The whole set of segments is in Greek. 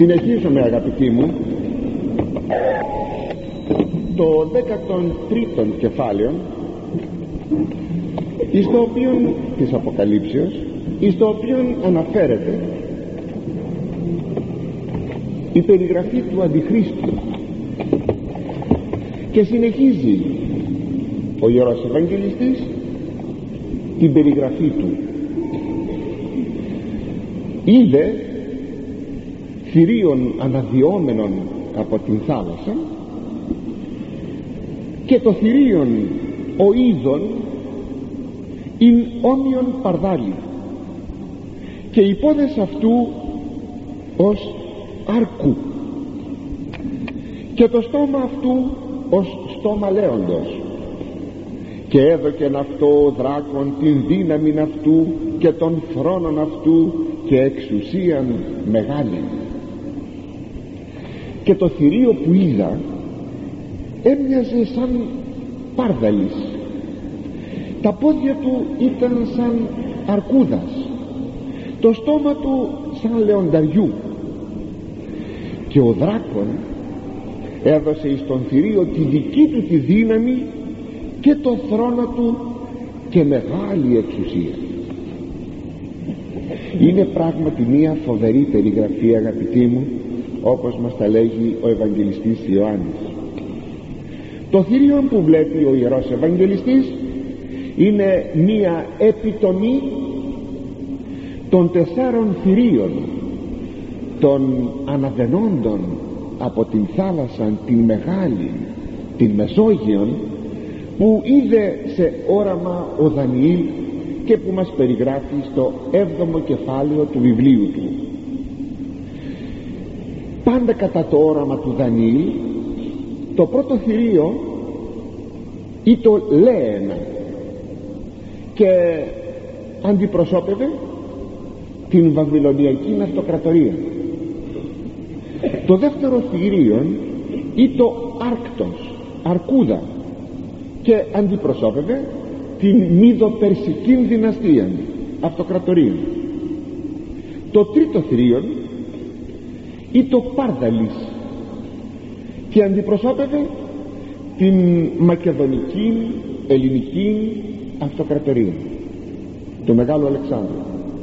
Συνεχίζουμε, αγαπητοί μου, το 13ο κεφάλαιο, εις το οποίο της Αποκαλύψεως, εις το οποίο αναφέρεται η περιγραφή του Αντιχρίστου, και συνεχίζει ο Ιερός Ευαγγελιστής την περιγραφή του. Είδε θηρίων αναδυόμενων από την θάλασσα, και το θηρίον ο είδων ειν όμοιον παρδάλι, και οι πόδες αυτού ως άρκου, και το στόμα αυτού ως στόμα λέοντος, και έδωκεν αυτό δράκον την δύναμιν αυτού και των θρόνων αυτού και εξουσίαν μεγάλη. Και το θηρίο που είδα έμοιαζε σαν πάρδαλης, τα πόδια του ήταν σαν αρκούδας, το στόμα του σαν λεονταριού, και ο δράκον έδωσε εις τον θηρίο τη δική του τη δύναμη και το θρόνο του και μεγάλη εξουσία. Είναι πράγματι μια φοβερή περιγραφή, αγαπητοί μου, όπως μας τα λέγει ο Ευαγγελιστής Ιωάννης. Το θηρίο που βλέπει ο Ιερός Ευαγγελιστής είναι μια επιτομή των 4 θηρίων, των αναβαινόντων από την θάλασσα την μεγάλη, την Μεσόγειον, που είδε σε όραμα ο Δανιήλ και που μας περιγράφει στο 7ο κεφάλαιο του βιβλίου του. Πάντα κατά το όραμα του Δανιήλ, το πρώτο θηρίο ή το λέενα, και αντιπροσώπευε την Βαβυλωνιακή αυτοκρατορία. Το δεύτερο θηρίο ή το άρκτος, αρκούδα, και αντιπροσώπευε την Μίδο-Περσική δυναστεία, αυτοκρατορία. Το τρίτο θηρίο ή το πάρδαλης, και αντιπροσώπευε την Μακεδονική Ελληνική αυτοκρατορία, το Μεγάλο Αλεξάνδρο.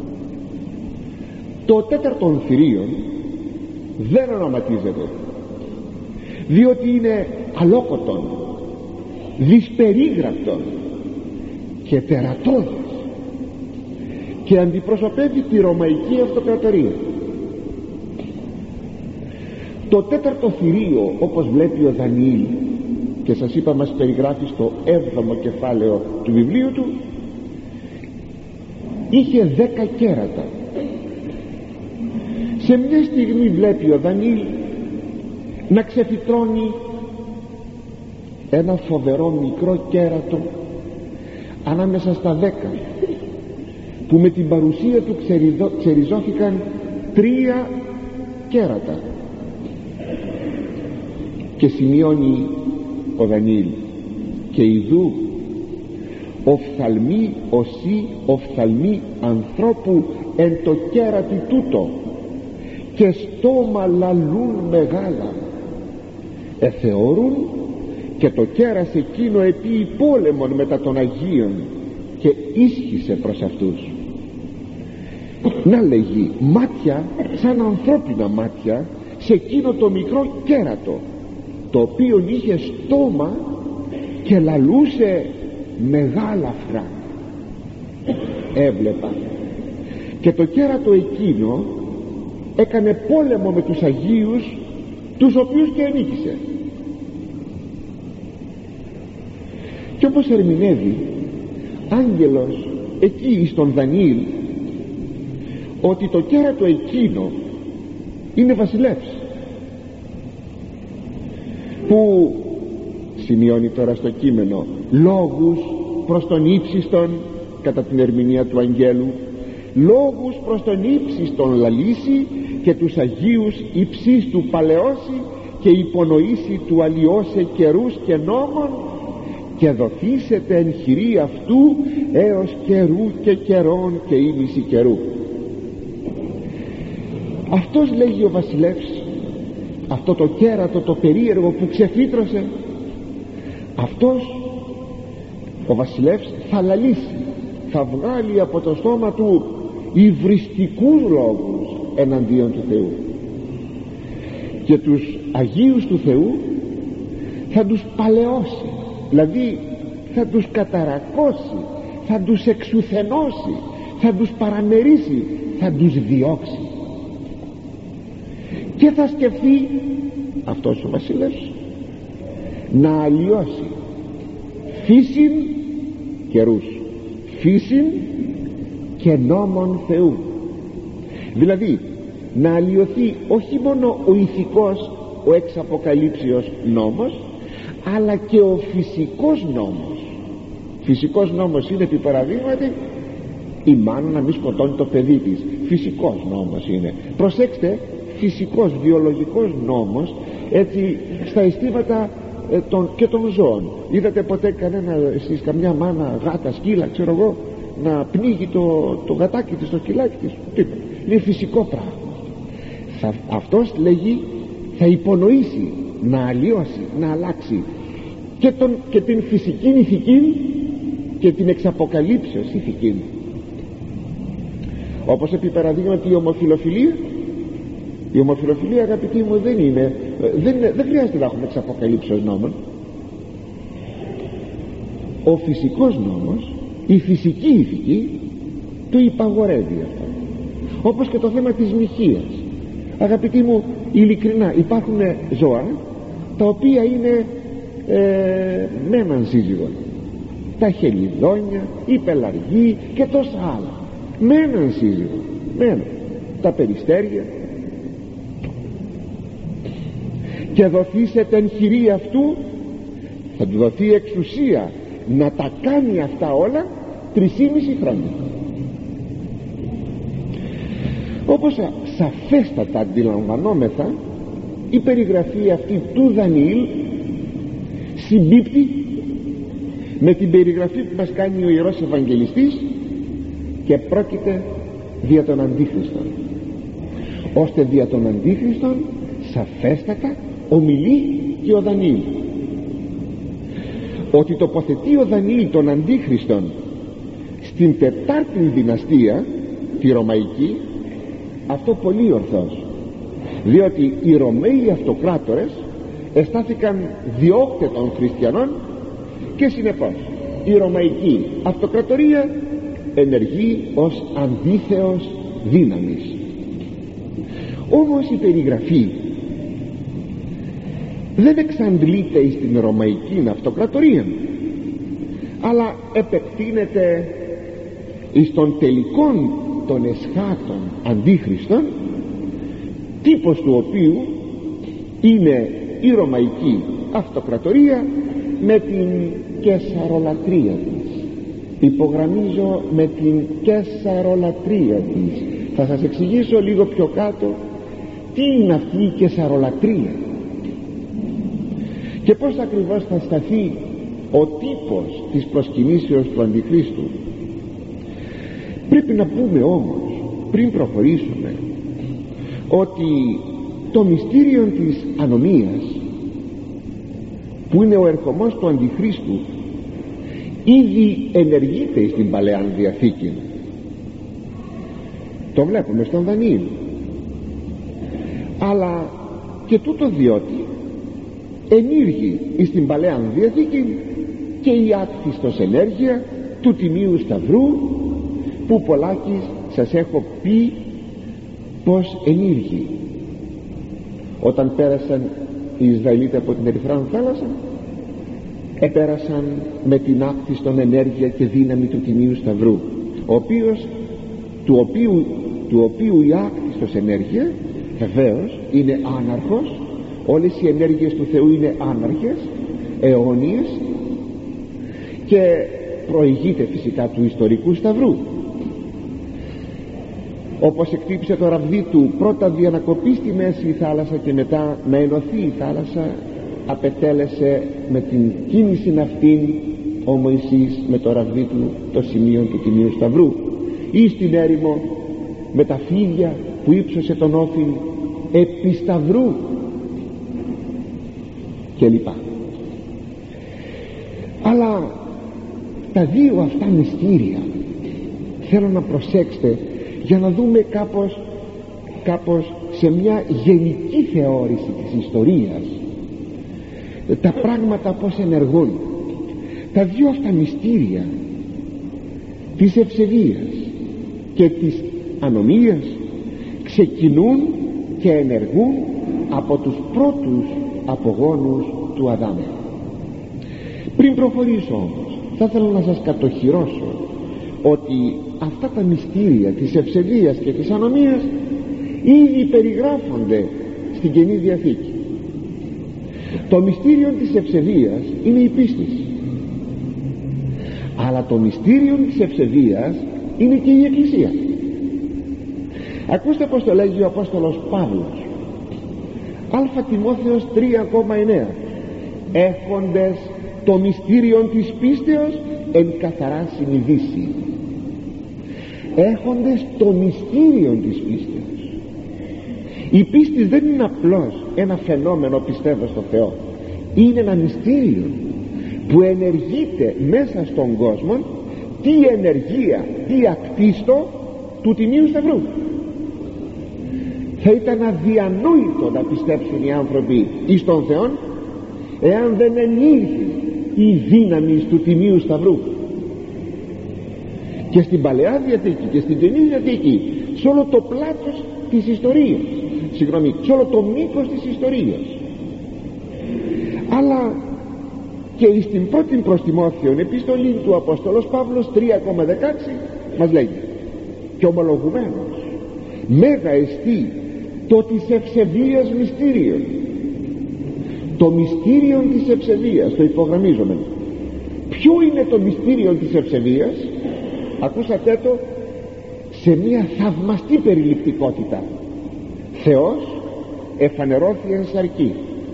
Το τέταρτο θηρίο δεν ονοματίζεται, διότι είναι αλόκοτον, δυσπερίγραπτον και τερατώδης, και αντιπροσωπεύει τη Ρωμαϊκή αυτοκρατορία. Το τέταρτο θηρίο, όπως βλέπει ο Δανιήλ, και σας είπα μας περιγράφει στο 7ο κεφάλαιο του βιβλίου του, είχε 10 κέρατα. Σε μια στιγμή βλέπει ο Δανιήλ να ξεφυτρώνει ένα φοβερό μικρό κέρατο ανάμεσα στα 10, που με την παρουσία του ξεριζώθηκαν 3 κέρατα. Και σημειώνει ο Δανιήλ, και ιδού οφθαλμοί οσί οφθαλμοί ανθρώπου εν το κέρατι τούτο, και στόμα λαλούν μεγάλα, εθεωρούν και το κέρας εκείνο επί πόλεμον μετά των Αγίων, και ίσχυσε προς αυτούς. Να λέγει μάτια σαν ανθρώπινα μάτια σε εκείνο το μικρό κέρατο, το οποίο είχε στόμα και λαλούσε μεγάλα φρά. Έβλεπα, και το κέρατο εκείνο έκανε πόλεμο με τους Αγίους, τους οποίους και ενίκησε. Και όπως ερμηνεύει άγγελος εκεί στον Δανιήλ, ότι το κέρατο εκείνο είναι βασιλεύς, που σημειώνει τώρα στο κείμενο λόγους προς τον ύψιστον, κατά την ερμηνεία του αγγέλου, λόγους προς τον ύψιστον λαλήσει, και τους Αγίους υψής του παλαιώσει, και υπονοήσει του αλλοιώσε καιρούς και νόμων, και δοθήσετε εν χειρή αυτού έως καιρού και καιρών και ήμιση καιρού. Αυτός, λέγει ο βασιλεύς, αυτό το κέρατο το περίεργο που ξεφύτρωσε, αυτός ο βασιλεύς θα λαλήσει, θα βγάλει από το στόμα του υβριστικούς λόγους εναντίον του Θεού, και τους Αγίους του Θεού θα τους παλαιώσει, δηλαδή θα τους καταρακώσει, θα τους εξουθενώσει, θα τους παραμερίσει, θα τους διώξει. Και θα σκεφτεί αυτός ο βασιλεύς να αλλοιώσει φύσιν καιρούς, φύσιν και νόμων Θεού, δηλαδή να αλλοιωθεί όχι μόνο ο ηθικός, ο εξαποκαλύψιος νόμος, αλλά και ο φυσικός νόμος. Φυσικός νόμος είναι, επί παραδείγματι, η μάνα να μην σκοτώνει το παιδί της. Φυσικός νόμος είναι. Προσέξτε, φυσικός, βιολογικός νόμος, έτσι, στα αισθήματα και των ζώων. Είδατε ποτέ εσείς καμιά μάνα, γάτα, σκύλα, ξέρω εγώ, να πνίγει το γατάκι της, το σκυλάκι της? Τίποτα. Είναι φυσικό πράγμα. Αυτός, λέγει, θα υπονοήσει, να αλλοιώσει, να αλλάξει και την φυσική ηθική και την εξαποκαλύψεως ηθική. Όπως επί παραδείγματι η ομοφιλοφιλία, αγαπητοί μου, δεν χρειάζεται να έχουμε εξαποκαλύψεως νόμων. Ο φυσικός νόμος, η φυσική ηθική το υπαγορεύει αυτό. Όπως και το θέμα της μοιχείας. Αγαπητοί μου, ειλικρινά, υπάρχουν ζώα τα οποία είναι με έναν σύζυγο, τα χελιδόνια, η πελαργή και τόσα άλλα, με έναν σύζυγο, τα περιστέρια. Και δοθεί σε την χειρή αυτού, θα του δοθεί εξουσία να τα κάνει αυτά όλα 3,5 χρόνια. Όπως σαφέστατα αντιλαμβανόμεθα, η περιγραφή αυτή του Δανιήλ συμπίπτει με την περιγραφή που μας κάνει ο Ιερός Ευαγγελιστής, και πρόκειται δια τον Αντίχριστον, ώστε δια τον Αντίχριστον σαφέστατα ομιλεί και ο Δανιήλ. Ότι τοποθετεί ο Δανιήλ τον Αντίχριστον στην 4η δυναστεία, τη Ρωμαϊκή, αυτό πολύ ορθός, διότι οι Ρωμαίοι αυτοκράτορες αισθάθηκαν διώκτε των χριστιανών, και συνεπώς η Ρωμαϊκή αυτοκρατορία ενεργεί ως αντίθεος δύναμης. Όμως η περιγραφή δεν εξαντλείται στην Ρωμαϊκή αυτοκρατορία, αλλά επεκτείνεται εις των τελικών των εσχάτων αντίχριστων, τύπος του οποίου είναι η Ρωμαϊκή αυτοκρατορία με την καισαρολατρία της. Υπογραμμίζω, με την καισαρολατρία της. Θα σας εξηγήσω λίγο πιο κάτω τι είναι αυτή η καισαρολατρία και πώς ακριβώς θα σταθεί ο τύπος της προσκυνήσεως του Αντιχρίστου. Πρέπει να πούμε όμως, πριν προχωρήσουμε, ότι το μυστήριο της ανομίας, που είναι ο ερχομός του Αντιχρίστου, ήδη ενεργείται στην Παλαιά Διαθήκη. Το βλέπουμε στον Δανιήλ. Αλλά και τούτο διότι ενήργει στην Παλαιά Διαθήκη και η άκθιστος ενέργεια του Τιμίου Σταυρού, που πολλάκις σας έχω πει πως ενήργει. Όταν πέρασαν οι Ισραηλίτες από την Ερυθρά θάλασσα, επέρασαν με την άκθιστον ενέργεια και δύναμη του Τιμίου Σταυρού, του οποίου η άκθιστος ενέργεια βεβαίως είναι άναρχος. Όλες οι ενέργειες του Θεού είναι άναρχες, αιώνιες, και προηγείται φυσικά του ιστορικού Σταυρού. Όπως εκτύπησε το ραβδί του, πρώτα διανακοπεί στη μέση θάλασσα και μετά να ενωθεί η θάλασσα, απετέλεσε με την κίνηση αυτήν ο Μωυσής με το ραβδί του το σημείο του Τιμίου Σταυρού, ή στην έρημο με τα φίδια που ύψωσε τον όφη επί σταυρού κλπ. Αλλά τα δύο αυτά μυστήρια θέλω να προσέξετε για να δούμε κάπως σε μια γενική θεώρηση της ιστορίας τα πράγματα πως ενεργούν. Τα δύο αυτά μυστήρια της ευσεβίας και της ανομίας ξεκινούν και ενεργούν από τους πρώτους απογόνους του Αδάμ. Πριν προχωρήσω όμως θα ήθελα να σας κατοχυρώσω ότι αυτά τα μυστήρια της ευσεβίας και της ανομίας ήδη περιγράφονται στην Καινή Διαθήκη. Το μυστήριο της ευσεβίας είναι η πίστη, αλλά το μυστήριο της ευσεβίας είναι και η Εκκλησία. Ακούστε πως το λέγει ο Απόστολος Παύλος, Α Τιμόθεος 3,9, έχοντες το μυστήριο της πίστεως εν καθαρά συνειδήσει. Έχοντες το μυστήριο της πίστεως. Η πίστη δεν είναι απλώς ένα φαινόμενο πιστεύω στο Θεό, είναι ένα μυστήριο που ενεργείται μέσα στον κόσμο. Τι ενεργεία, τι ακτίστο του Τιμίου Σταυρού. Θα ήταν αδιανόητο να πιστέψουν οι άνθρωποι εις τον Θεό εάν δεν ενήλθει η δύναμη του Τιμίου Σταυρού. Και στην Παλαιά Διαθήκη και στην Καινή Διαθήκη, σε όλο το πλάτος της ιστορίας, σε όλο το μήκος της ιστορίας, αλλά και στην πρώτη προς Τιμόθεον επιστολή του Απόστολος Παύλος 3,16 μας λέγει, και ομολογουμένος μέγα εστί το της ευσεβίας μυστήριον. Το μυστήριο της ευσεβίας, το υπογραμμίζομαι. Ποιο είναι το μυστήριο της ευσεβίας? Ακούσατε το σε μια θαυμαστή περιληπτικότητα. Θεός εφανερώθη εν σαρκή,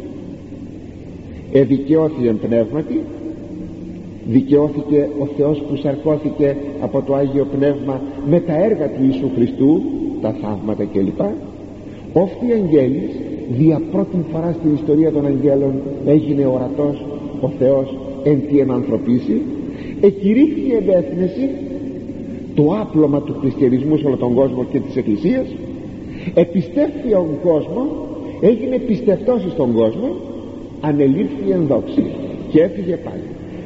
εδικαιώθη εν πνεύματι. Δικαιώθηκε ο Θεός που σαρκώθηκε από το Άγιο Πνεύμα με τα έργα του Ιησού Χριστού, τα θαύματα κλπ. Όφθη αγγέλης, δια πρώτη φορά στην ιστορία των αγγέλων έγινε ορατός ο Θεός εν τη ενανθρωπίσει. Εκηρύχθη εμπέθνεση, το άπλωμα του χριστιανισμού σε όλο τον κόσμο και της Εκκλησίας. Επιστέφθη τον κόσμο, έγινε πιστευτός στον κόσμο, ανελήφθη εν δόξη και έφυγε πάλι.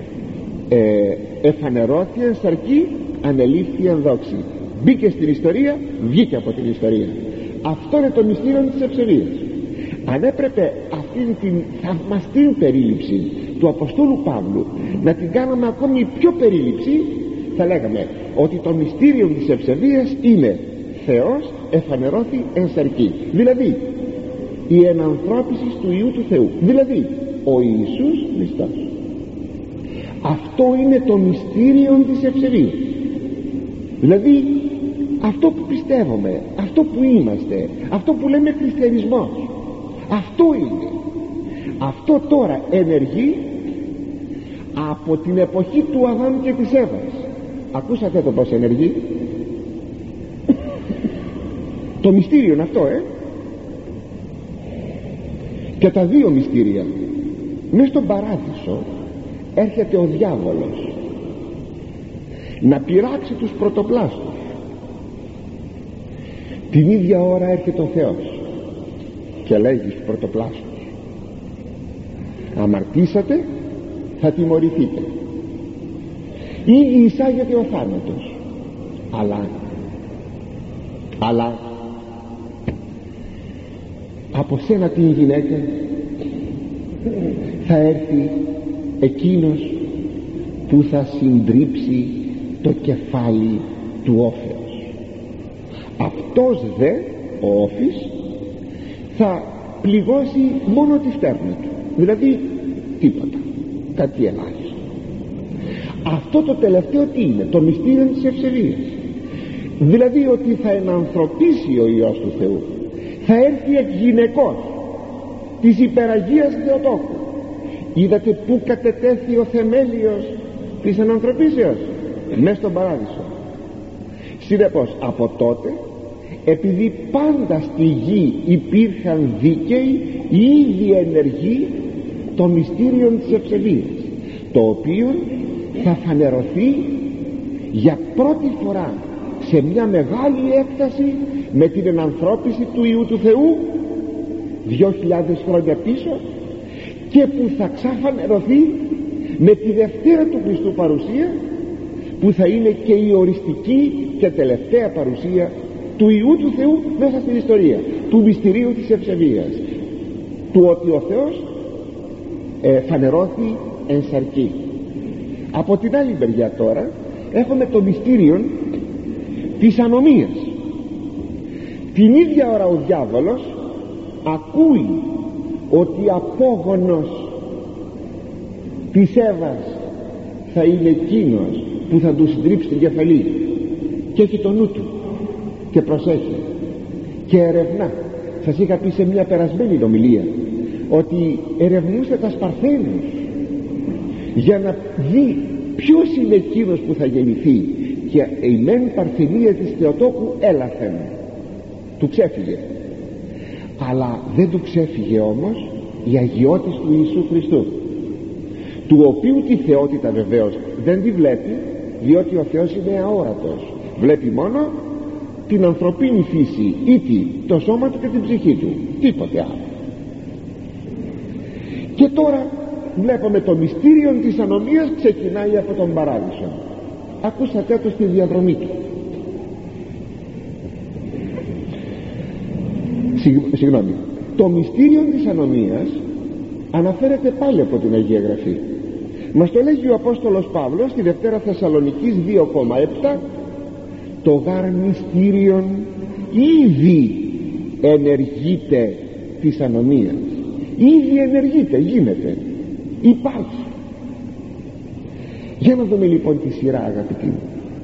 Εφανερώθη εν σαρκή, ανελήφθη εν δόξη. Μπήκε στην ιστορία, βγήκε από την ιστορία. Αυτό είναι το μυστήριο της ευσεβίας. Αν έπρεπε αυτήν την θαυμαστή περίληψη του Αποστόλου Παύλου να την κάναμε ακόμη πιο περίληψη, θα λέγαμε ότι το μυστήριο της ευσεβίας είναι Θεός εφανερώθη εν σαρκή, δηλαδή η ενανθρώπιση του Υιού του Θεού, δηλαδή ο Ιησούς Χριστός. Αυτό είναι το μυστήριο της ευσεβίας, δηλαδή αυτό που πιστεύουμε, αυτό που είμαστε, αυτό που λέμε χριστιανισμός, αυτό είναι. Αυτό τώρα ενεργεί από την εποχή του Αδάμ και της Εύας. Ακούσατε το πως ενεργεί? Το μυστήριο είναι αυτό, Και τα δύο μυστήρια. Μες στον παράδεισο έρχεται ο διάβολος να πειράξει τους πρωτοπλάστους. Την ίδια ώρα έρχεται ο Θεός και λέγει στους πρωτοπλάστους, αμαρτήσατε, θα τιμωρηθείτε. Ήδη εισάγεται ο θάνατος, αλλά από σένα την γυναίκα θα έρθει εκείνος που θα συντρίψει το κεφάλι του όφεως. Αυτός δε ο όφης θα πληγώσει μόνο τη φτέρνα του, δηλαδή τίποτα, κάτι ελάχιστο. Αυτό το τελευταίο τι είναι? Το μυστήριο της ευσεβίας, δηλαδή ότι θα ενανθρωπίσει ο Υιός του Θεού, θα έρθει εκ γυναικός της υπεραγίας Θεοτόκου. Είδατε που κατετέθη ο θεμέλιος της ενανθρωπίσεως? Μες στον παράδεισο. Συνεπώς από τότε επειδή πάντα στη γη υπήρχαν δίκαιοι, ήδη ενεργεί το μυστήριο της ευσεβίας, το οποίο θα φανερωθεί για πρώτη φορά σε μια μεγάλη έκταση με την ενανθρώπιση του Υιού του Θεού 2.000 χρόνια πίσω, και που θα ξαφανερωθεί με τη δευτέρα του Χριστού παρουσία, που θα είναι και η οριστική και τελευταία παρουσία του Υιού του Θεού μέσα στην ιστορία, του μυστηρίου της ευσεβίας, του ότι ο Θεός φανερώθη εν σαρκή. Από την άλλη μεριά τώρα έχουμε το μυστήριο της ανομίας. Την ίδια ώρα ο διάβολος ακούει ότι απόγονος της Εύας θα είναι εκείνος που θα του συντρίψει την κεφαλή, και έχει το νου του και προσέχει και ερευνά. Σας είχα πει σε μια περασμένη ομιλία ότι ερευνούσε τα Σπαρθένους για να δει ποιος είναι εκείνος που θα γεννηθεί, και η μεν Παρθενία της Θεοτόκου έλαθεν, του ξέφυγε, αλλά δεν του ξέφυγε όμως η αγιότης του Ιησού Χριστού, του οποίου τη θεότητα βεβαίως δεν τη βλέπει, διότι ο Θεός είναι αόρατος, βλέπει μόνο την ανθρωπίνη φύση, ή το σώμα του και την ψυχή του, τίποτε άλλο. Και τώρα βλέπουμε το μυστήριο της ανομίας ξεκινάει από τον Παράδεισο. Ακούσατε το στη διαδρομή του. Συγγνώμη, το μυστήριο της ανομίας αναφέρεται πάλι από την Αγία Γραφή. Μας το λέγει ο Απόστολος Παύλος στη Δευτέρα Θεσσαλονικής 2,7: το γάρ μυστήριον ήδη ενεργείται της ανομίας. Ήδη ενεργείται, γίνεται, υπάρχει. Για να δούμε λοιπόν τη σειρά, αγαπητοί μου.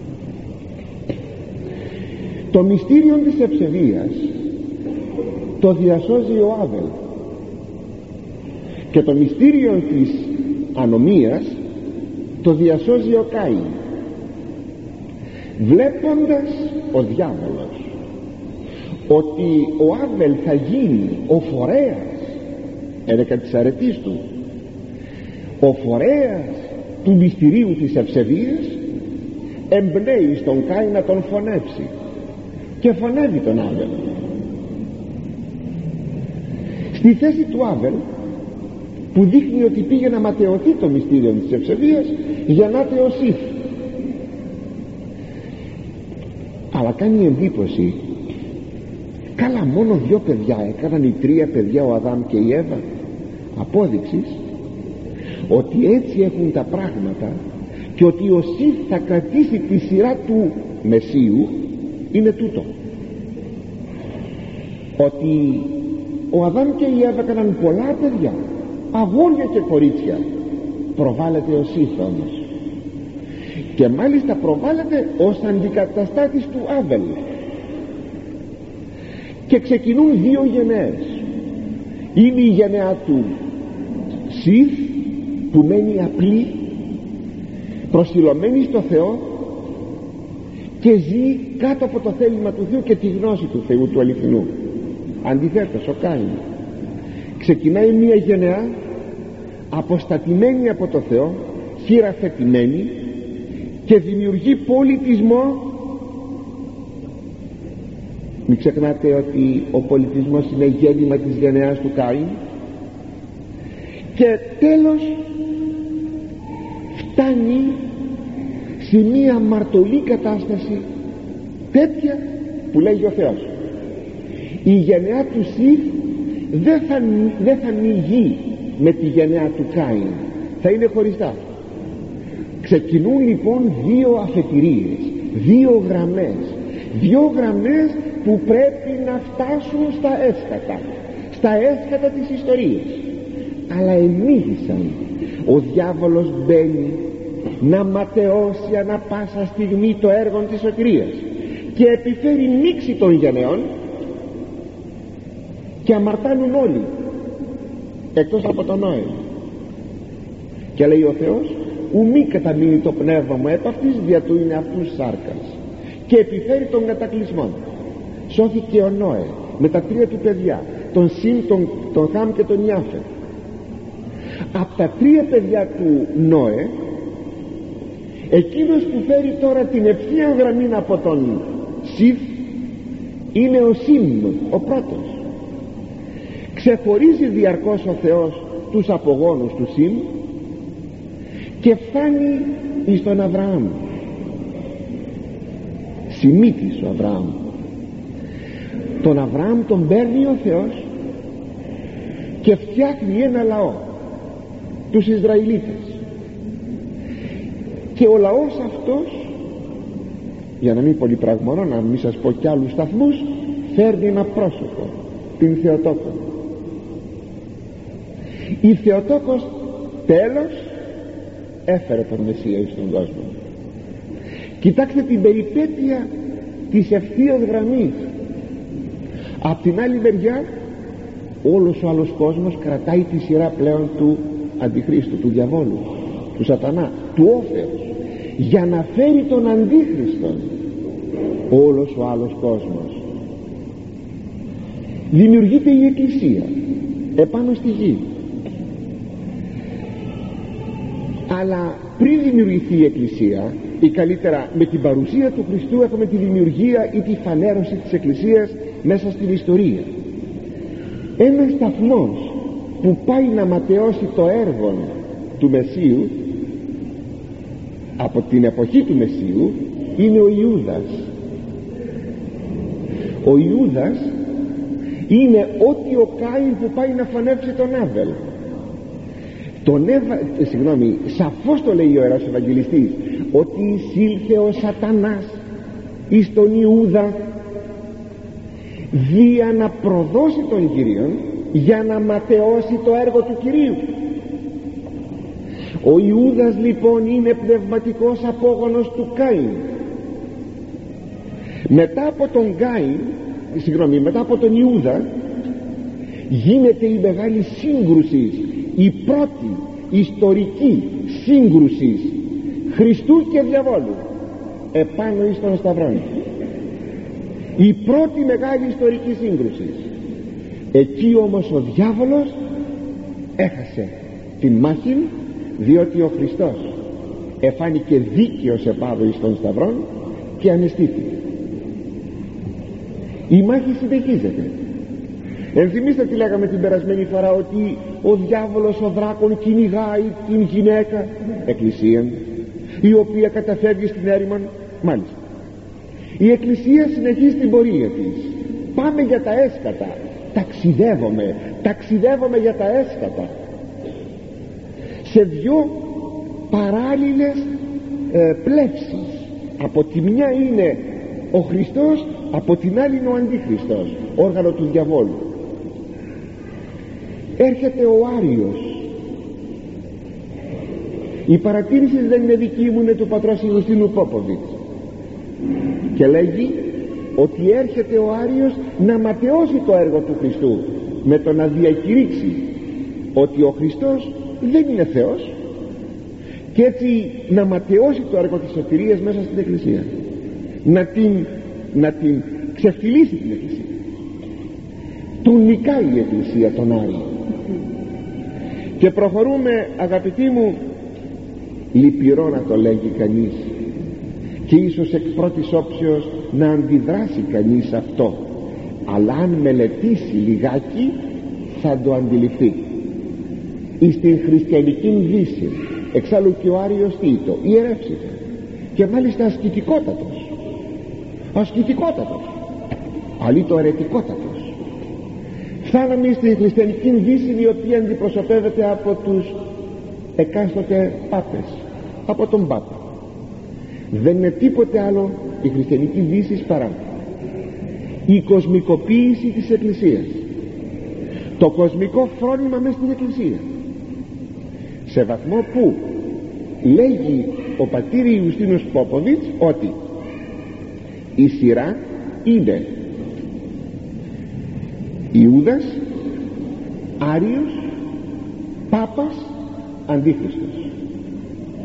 Το μυστήριο της ευσεβίας το διασώζει ο Άβελ, και το μυστήριο της ανομίας το διασώζει ο Κάιν. Βλέποντας ο διάβολος ότι ο Άβελ θα γίνει ο φορέας ένεκα της αρετής του, ο φορέας του μυστηρίου της ευσεβίας, εμπνέει στον Κάιν να τον φωνέψει, και φωνεύει τον Άβελ. Στη θέση του Άβελ, που δείχνει ότι πήγε να ματαιωθεί το μυστήριο της ευσεβίας, γεννάται ο Σιθ. Αλλά κάνει εντύπωση, καλά μόνο 2 παιδιά έκαναν οι 3 παιδιά, ο Αδάμ και η Εύα, απόδειξης ότι έτσι έχουν τα πράγματα, και ότι ο Σιθ θα κρατήσει τη σειρά του Μεσσίου είναι τούτο, ότι ο Αδάμ και η Εύα έκαναν πολλά παιδιά, αγόρια και κορίτσια. Προβάλλεται ο Σιθ όμως, και μάλιστα προβάλλεται ως αντικαταστάτης του Άβελ, και ξεκινούν 2 γενναίες. Είναι η γενναία του Σιθ, που μένει απλή, προσιλωμένη στο Θεό, και ζει κάτω από το θέλημα του Θεού και τη γνώση του Θεού του αληθινού. Αντιθέτως ο Κάιν ξεκινάει μια γενεά αποστατημένη από το Θεό, χειραφετημένη, και δημιουργεί πολιτισμό. Μην ξεχνάτε ότι ο πολιτισμός είναι γέννημα της γενεάς του Κάιν, και τέλος φτάνει σε μία μαρτωλή κατάσταση, τέτοια που λέγει ο Θεός. Η γενεά του Σιθ δεν θα μυγεί με τη γενεά του Κάιν, θα είναι χωριστά. Ξεκινούν λοιπόν 2 αφετηρίες, 2 γραμμές, 2 γραμμές που πρέπει να φτάσουν στα έσχατα της ιστορίας. Αλλά εμίλησαν. Ο διάβολος μπαίνει να ματαιώσει ανα πάσα στιγμή το έργο της σωτηρίας, και επιφέρει μίξη των γενεών, και αμαρτάνουν όλοι εκτός από τον Νόε. Και λέει ο Θεός, ουμή καταμείνει το πνεύμα μου επ' αυτής, δια του είναι αυτούς σάρκας, και επιφέρει τον κατακλυσμό. σώθηκε ο Νόε με τα 3 του παιδιά, τον Σιμ, τον Χαμ και τον Ιάφετ. Από τα 3 παιδιά του Νόε, εκείνος που φέρει τώρα την ευθεία γραμμή από τον Σιθ είναι ο Σιμ, ο πρώτος. Ξεχωρίζει διαρκώς ο Θεός τους απογόνους του Σιμ και φτάνει εις τον Αβραάμ. Σημίτης ο Αβραάμ. Τον Αβραάμ τον παίρνει ο Θεός και φτιάχνει ένα λαό, τους Ισραηλίτες, και ο λαός αυτός, για να μην πολυπραγμονώ, να μην σας πω κι άλλους σταθμούς, φέρνει ένα πρόσωπο, την Θεοτόκο. Η Θεοτόκος τέλος έφερε τον Μεσσία εις τον κόσμο. Κοιτάξτε την περιπέτεια της ευθείας γραμμής. Απ' την άλλη μεριά όλος ο άλλος κόσμος κρατάει τη σειρά πλέον του Αντιχρίστου, του διαβόλου, του σατανά, του όφεως, για να φέρει τον Αντίχριστον όλος ο άλλος κόσμος. Δημιουργείται η Εκκλησία επάνω στη γη, αλλά πριν δημιουργηθεί η Εκκλησία, ή καλύτερα με την παρουσία του Χριστού, έχουμε τη δημιουργία ή τη φανέρωση της Εκκλησίας μέσα στην ιστορία. Ένας σταθμός που πάει να ματαιώσει το έργο του Μεσσίου από την εποχή του Μεσσίου είναι ο Ιούδας. Ο Ιούδας είναι ότι ο Κάιν που πάει να φωνεύσει τον Άβελ. Σαφώς το λέει ο Ιερός Ευαγγελιστής, ότι εισήλθε ο σατανάς εις τον Ιούδα δια να προδώσει τον Κύριον, για να ματαιώσει το έργο του Κυρίου. Ο Ιούδας λοιπόν είναι πνευματικός απόγονος του Κάιν. Μετά από τον Ιούδα γίνεται η μεγάλη σύγκρουση, η πρώτη ιστορική σύγκρουση Χριστού και διαβόλου επάνω εις των Σταυρών. Η πρώτη μεγάλη ιστορική σύγκρουση. Εκεί όμως ο διάβολος έχασε την μάχη, διότι ο Χριστός εφάνηκε δίκαιος επάνω εις των Σταυρών και ανεστήθηκε. Η μάχη συνεχίζεται. Ενθυμίστε τι λέγαμε την περασμένη φορά, ότι ο διάβολος, ο δράκων, κυνηγάει την γυναίκα, Εκκλησία, η οποία καταφεύγει στην έρημον. Μάλιστα, η συνεχίζει την πορεία της. Πάμε για τα έσκατα, ταξιδεύομαι για τα έσκατα, σε δυο παράλληλες πλεύσεις. Από τη μια είναι ο Χριστός, από την άλλη είναι ο Αντίχριστος, όργανο του διαβόλου. Έρχεται ο Άριος. Η παρατήρηση δεν είναι δική μου, είναι του πατρός Ιουστίνου Πόποβιτς, και λέγει ότι έρχεται ο Άριος να ματαιώσει το έργο του Χριστού, με το να διακηρύξει ότι ο Χριστός δεν είναι Θεός, και έτσι να ματαιώσει το έργο της σωτηρίας μέσα στην Εκκλησία, να την ξεφτυλίσει την Εκκλησία. Του νικάει η Εκκλησία τον Άριο. Και προχωρούμε, αγαπητοί μου, λυπηρό να το λέγει κανείς, και ίσως εκ πρώτης όψεως να αντιδράσει κανείς αυτό, αλλά αν μελετήσει λιγάκι θα το αντιληφθεί. Εις την χριστιανική δύση, εξάλλου και ο Άριος Τίτο ιερεύσεται, και μάλιστα ασκητικότατος, αλήτω αιρετικότατος. Φτάναμε στην χριστιανική δύση, η οποία αντιπροσωπεύεται από τους εκάστοτε πάπες, από τον Πάπα. Δεν είναι τίποτε άλλο η χριστιανική δύση παρά η κοσμικοποίηση της Εκκλησίας, το κοσμικό φρόνημα μέσα στην Εκκλησία, σε βαθμό που λέγει ο πατήρ Ιουστίνος Πόποβιτς ότι η σειρά είναι Ιούδας, Άριος, Πάπας, Αντίχριστος.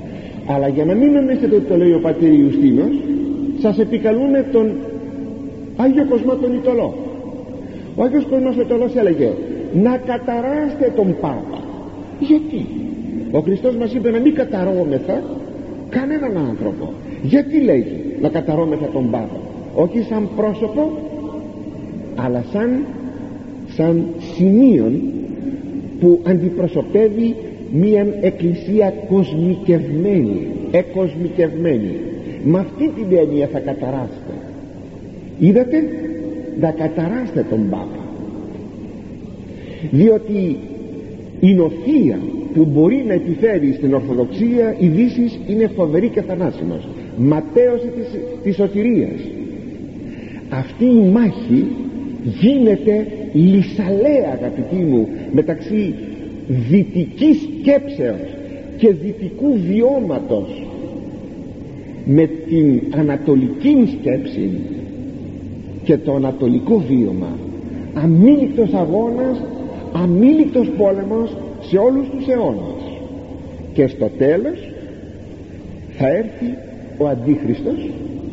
Αλλά για να μην νομίζετε ότι το λέει ο πατήρ Ιουστίνος, σας επικαλούμε τον Άγιο Κοσμά τον Ιτωλό. Ο Άγιος Κοσμάς ο Ιτωλός έλεγε να καταράστε τον Πάπα. Γιατί? Ο Χριστός μας είπε να μην καταρώμεθα κανέναν άνθρωπο. Γιατί λέγει να καταρώμεθα τον Πάπα? Όχι σαν πρόσωπο, αλλά σαν σημείον που αντιπροσωπεύει μία εκκλησία κοσμικευμένη, εκοσμικευμένη. Με αυτή την έννοια θα καταράστε. Είδατε, να καταράστε τον Πάπα, διότι η νοθεία που μπορεί να επιφέρει στην Ορθοδοξία η Δύσης είναι φοβερή και θανάσιμος. Ματαίωση της σωτηρίας. Αυτή η μάχη γίνεται λυσαλέα, αγαπητοί μου, μεταξύ δυτικής σκέψεως και δυτικού βιώματος με την ανατολική σκέψη και το ανατολικό βίωμα. Αμήλικτος αγώνας, αμήλικτος πόλεμος σε όλους τους αιώνες. Και στο τέλος θα έρθει ο Αντίχριστος,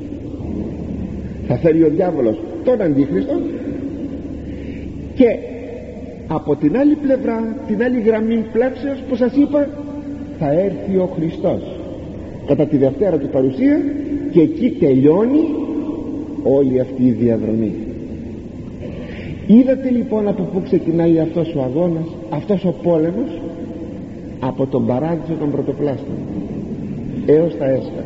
θα φέρει ο διάβολος τον Αντίχριστο, και από την άλλη πλευρά, την άλλη γραμμή πλεύσεως που σας είπα, θα έρθει ο Χριστός κατά τη Δευτέρα του παρουσία, και εκεί τελειώνει όλη αυτή η διαδρομή. Είδατε λοιπόν από πού ξεκινάει αυτός ο αγώνας, αυτός ο πόλεμος? Από τον παράδεισο των πρωτοπλάστων έως τα έσχατα.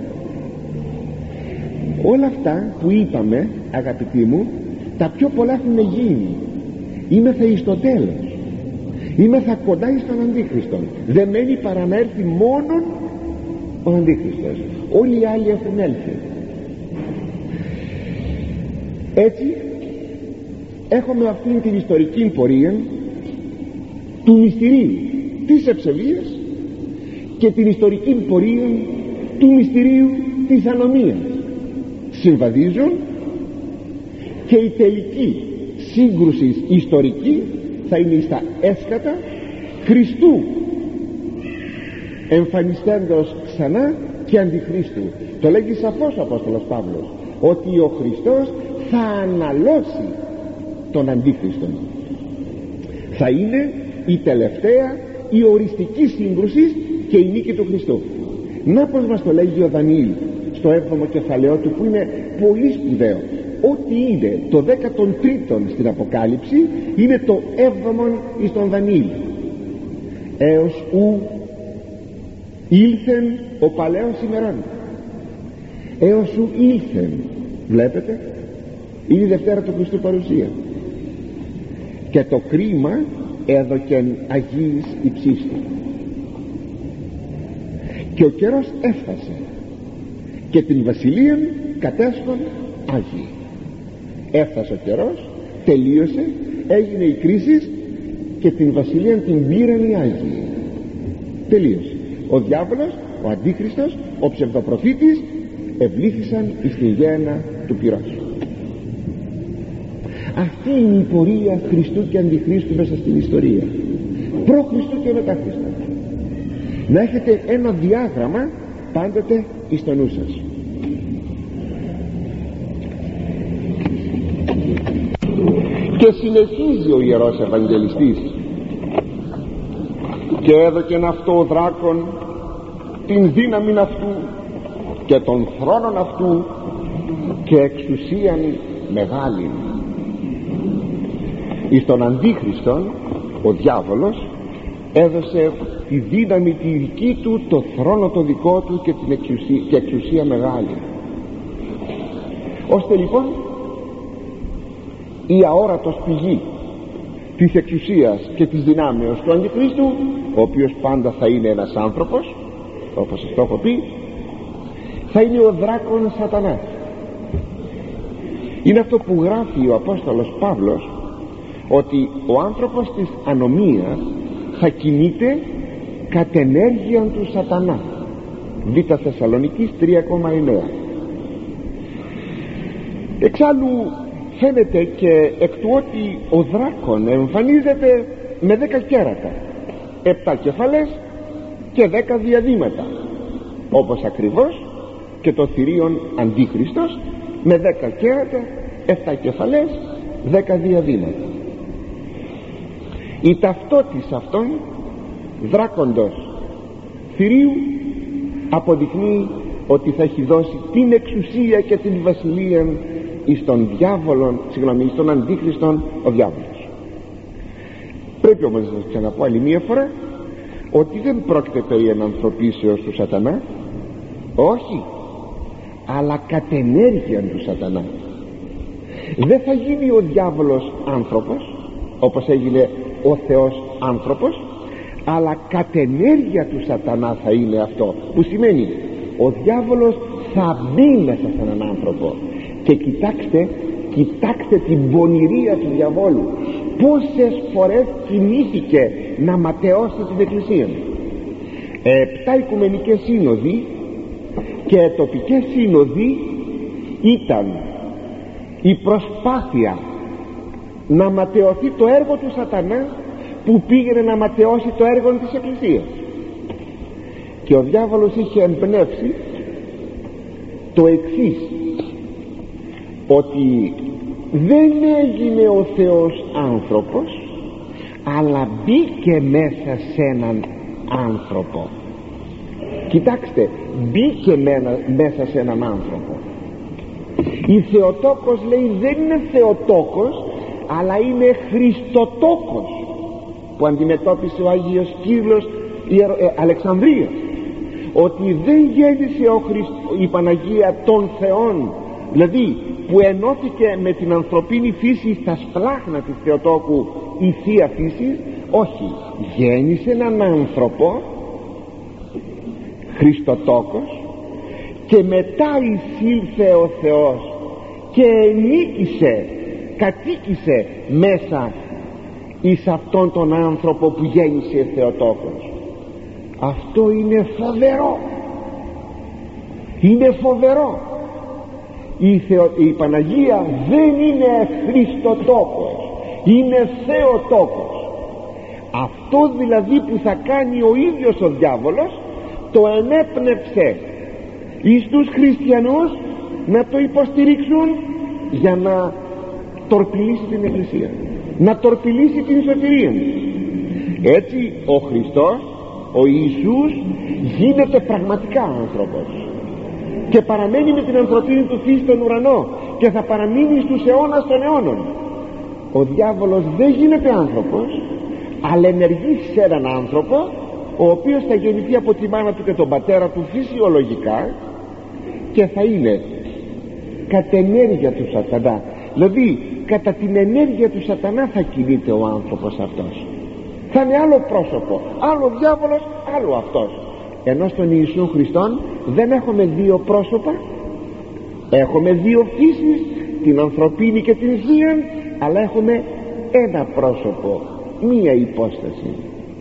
Όλα αυτά που είπαμε, αγαπητοί μου, τα πιο πολλά έχουν γίνει. Είμεθα εις το τέλος, είμεθα κοντά εις τον Αντίχριστον. Δεν μένει παρά να έρθει μόνον ο Αντίχριστος. Όλοι οι άλλοι έχουν έλθει. Έτσι έχουμε αυτήν την ιστορική πορεία του μυστηρίου της ευσεβίας και την ιστορική πορεία του μυστηρίου της ανομίας. Συμβαδίζουν, και η τελική σύγκρουση ιστορική θα είναι στα έσχατα Χριστού εμφανιστέντος ξανά και Αντιχρίστου. Το λέγει σαφώς ο Απόστολος Παύλος ότι ο Χριστός θα αναλώσει τον Αντίχριστο. Θα είναι η τελευταία, η οριστική σύγκρουση και η νίκη του Χριστού. Να πως μας το λέγει ο Δανιήλ στο 7ο κεφαλαίο του, που είναι πολύ σπουδαίο. Ό,τι είναι το 13ο στην Αποκάλυψη είναι το 7ο εις τον Δανιήλ. Έως ου ήλθεν ο παλαιός ημερών. Έως ου ήλθεν. Βλέπετε, είναι η Δευτέρα του Χριστού παρουσία. Και το κρίμα έδωκεν Αγίης υψίστου. Και ο καιρός έφτασε και την βασιλεία κατέσχον Άγιοι. Έφτασε ο καιρός, τελείωσε, έγινε η κρίση και την βασιλεία την πήραν οι Άγιοι. Τελείωσε. Ο διάβολος, ο Αντίχριστος, ο ψευδοπροφήτης ευλήθησαν στην γέννα του πυρός. Αυτή είναι η πορεία Χριστού και Αντιχρίστου μέσα στην ιστορία, προ Χριστού και μετά Χριστού. Να έχετε ένα διάγραμμα πάντοτε εις το νου σας. Και συνεχίζει ο Ιερός Ευαγγελιστής: και έδωκεν αυτό ο δράκον την δύναμη αυτού και των θρόνων αυτού και εξουσίαν μεγάλη. Εις τον Αντίχριστον ο διάβολος έδωσε τη δύναμη τη δική του, το θρόνο το δικό του και την εξουσία μεγάλη, ώστε λοιπόν η αόρατος πηγή της εξουσίας και της δυνάμεως του Αντιχρίστου, ο οποίος πάντα θα είναι ένας άνθρωπος, όπως σας το έχω πει, θα είναι ο δράκων Σατανάς. Είναι αυτό που γράφει ο Απόστολος Παύλος, ότι ο άνθρωπος της ανομίας θα κινείται κατ' ενέργεια του Σατανά. Β' Θεσσαλονικής 3,9. Εξάλλου φαίνεται και εκ του ότι ο δράκων εμφανίζεται με 10 κέρατα, 7 κεφαλές και 10 διαδήματα, όπως ακριβώς και το θηρίον Αντίχριστος με 10 κέρατα 7 κεφαλές, 10 διαδήματα. Η ταυτότης αυτών δράκοντος θηρίου αποδεικνύει ότι θα έχει δώσει την εξουσία και την βασιλεία εις τον διάβολον, εις τον αντίχριστον ο διάβολος. Πρέπει όμως να σας ξαναπώ άλλη μία φορά ότι δεν πρόκειται περί ενανθρωπίσεως του σατανά, όχι, αλλά κατ' ενέργεια του σατανά. Δεν θα γίνει ο διάβολος άνθρωπος όπως έγινε ο Θεός άνθρωπος, αλλά κατ' ενέργεια του σατανά θα είναι αυτό, που σημαίνει ο διάβολος θα μπει μέσα σε έναν άνθρωπο. Και κοιτάξτε την πονηρία του διαβόλου, πόσες φορές κινήθηκε να ματαιώσει την Εκκλησία. 7 οικουμενικές σύνοδοι και τοπικές σύνοδοι ήταν η προσπάθεια να ματαιωθεί το έργο του σατανά, που πήγαινε να ματαιώσει το έργο της Εκκλησίας. Και ο διάβολος είχε εμπνεύσει το εξής, ότι δεν έγινε ο Θεός άνθρωπος, αλλά μπήκε μέσα σε έναν άνθρωπο. Κοιτάξτε, μπήκε μέσα σε έναν άνθρωπο. Η Θεοτόκος, λέει, δεν είναι Θεοτόκος, αλλά είναι Χριστοτόκος, που αντιμετώπισε ο Άγιος Κύριλλος Αλεξανδρίας, ότι δεν γέννησε η Παναγία των Θεών, δηλαδή που ενώθηκε με την ανθρωπίνη φύση στα σπλάχνα της Θεοτόκου η Θεία Φύση. Όχι, γέννησε έναν άνθρωπο Χριστοτόκος, και μετά εισήλθε ο Θεός και κατοίκησε μέσα εις αυτόν τον άνθρωπο που γέννησε Θεοτόκος. Αυτό είναι φοβερό, είναι φοβερό. Η Παναγία δεν είναι Χριστοτόκος, είναι Θεοτόκος. Αυτό δηλαδή που θα κάνει ο ίδιος ο διάβολος, το ενέπνευσε εις τους χριστιανούς να το υποστηρίξουν, για να τορπιλήσει την Εκκλησία, να τορπιλήσει την σωτηρία. Έτσι ο Χριστός, ο Ιησούς, γίνεται πραγματικά άνθρωπος και παραμένει με την ανθρωπίνη του φύση στον ουρανό και θα παραμείνει στους αιώνας των αιώνων. Ο διάβολος δεν γίνεται άνθρωπος, αλλά ενεργεί σε έναν άνθρωπο, ο οποίος θα γεννηθεί από τη μάνα του και τον πατέρα του φυσιολογικά, και θα είναι κατ' ενέργεια του σατανά. Δηλαδή κατά την ενέργεια του σατανά θα κινείται ο άνθρωπος αυτός. Θα είναι άλλο πρόσωπο, άλλο διάβολος, άλλο αυτός. Ενώ στον Ιησού Χριστόν δεν έχουμε δύο πρόσωπα, έχουμε δύο φύσεις, την ανθρωπίνη και την θεία, αλλά έχουμε ένα πρόσωπο, μία υπόσταση.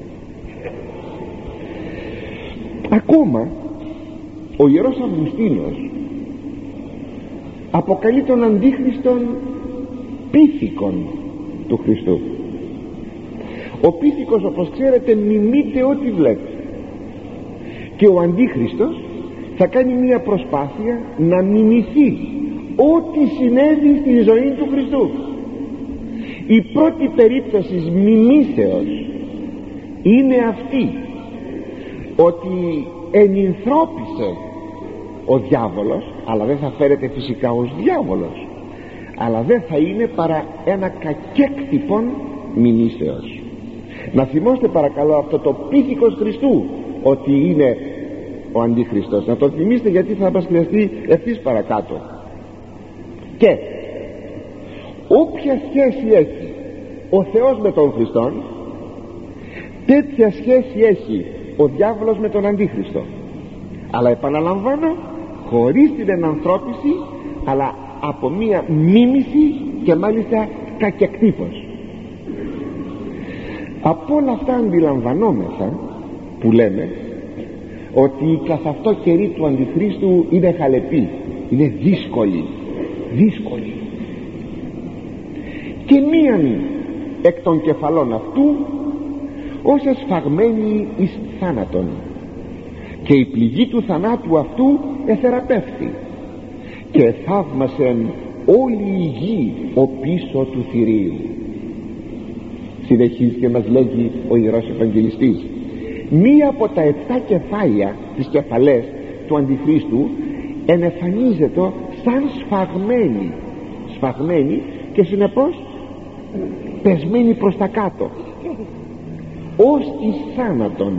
Ακόμα ο Ιερός Αυγουστίνος αποκαλεί τον Αντίχριστον πίθηκον του Χριστού. Ο πίθηκος, όπως ξέρετε, μιμείται ό,τι βλέπει, και ο Αντίχριστος θα κάνει μια προσπάθεια να μιμηθεί ό,τι συνέβη στη ζωή του Χριστού. Η πρώτη περίπτωση μιμήσεως είναι αυτή, ότι ενυνθρώπισε ο διάβολος, αλλά δεν θα φέρεται φυσικά ως διάβολος, αλλά δεν θα είναι παρά ένα κακέκτυπον μιμήσεως. Να θυμόστε παρακαλώ αυτό το πίθηκος Χριστού, ότι είναι ο Αντίχριστος. Να το θυμίστε, γιατί θα μας χρειαστεί ευθύς παρακάτω. Και όποια σχέση έχει ο Θεός με τον Χριστόν, τέτοια σχέση έχει ο διάβολος με τον Αντίχριστο. Αλλά επαναλαμβάνω, χωρίς την ενανθρώπιση, αλλά από μία μίμηση, και μάλιστα κακεκτύπωση. Από όλα αυτά αντιλαμβανόμεθα που λέμε ότι καθ' αυτό καιρή του Αντιχρίστου είναι χαλεπή, είναι δύσκολη. Και μίαν εκ των κεφαλών αυτού ως εσφαγμένη εις θάνατον, και η πληγή του θανάτου αυτού εθεραπεύθη, και θαύμασεν όλη η γη ο πίσω του θηρίου. Συνεχίζει και μας λέγει ο Ιερός Ευαγγελιστής, μία από τα 7 κεφάλια, τις κεφαλές του Αντιχρίστου, ενεφανίζεται σαν σφαγμένη και συνεπώς πεσμένη προς τα κάτω ως εις θάνατον.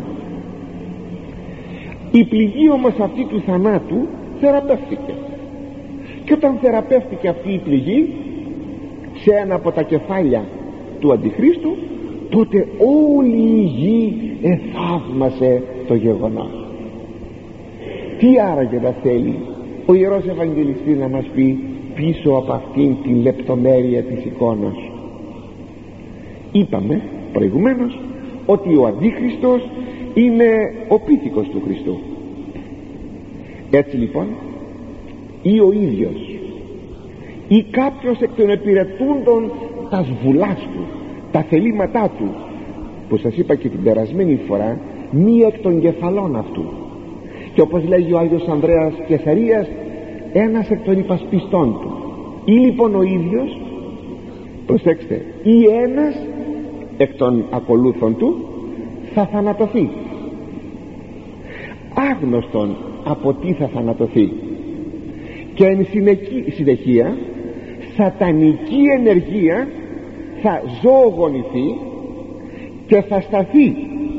Η πληγή όμως αυτή του θανάτου θεραπεύτηκε, και όταν θεραπεύτηκε αυτή η πληγή σε ένα από τα κεφάλια του Αντιχρίστου, τότε όλη η γη εθαύμασε το γεγονός. Τι άραγε να θέλει ο Ιερός Ευαγγελιστής να μας πει πίσω από αυτήν την λεπτομέρεια της εικόνας? Είπαμε προηγουμένως ότι ο Αντίχριστος είναι ο πίθηκος του Χριστού. Έτσι λοιπόν, ή ο ίδιος ή κάποιος εκ των επιρρετούντων τα σβουλάς του, τα θελήματά του, που σας είπα και την περασμένη φορά, μία εκ των κεφαλών αυτού, και όπως λέγει ο Άγιος Ανδρέας Κεσαρίας, ένας εκ των υπασπιστών του. Ή λοιπόν ο ίδιος, προσέξτε, ή ένας εκ των ακολούθων του θα θανατωθεί, άγνωστον από τι θα θανατωθεί, και εν συνεχεία σατανική ενεργεία θα ζωογονηθεί και θα σταθεί,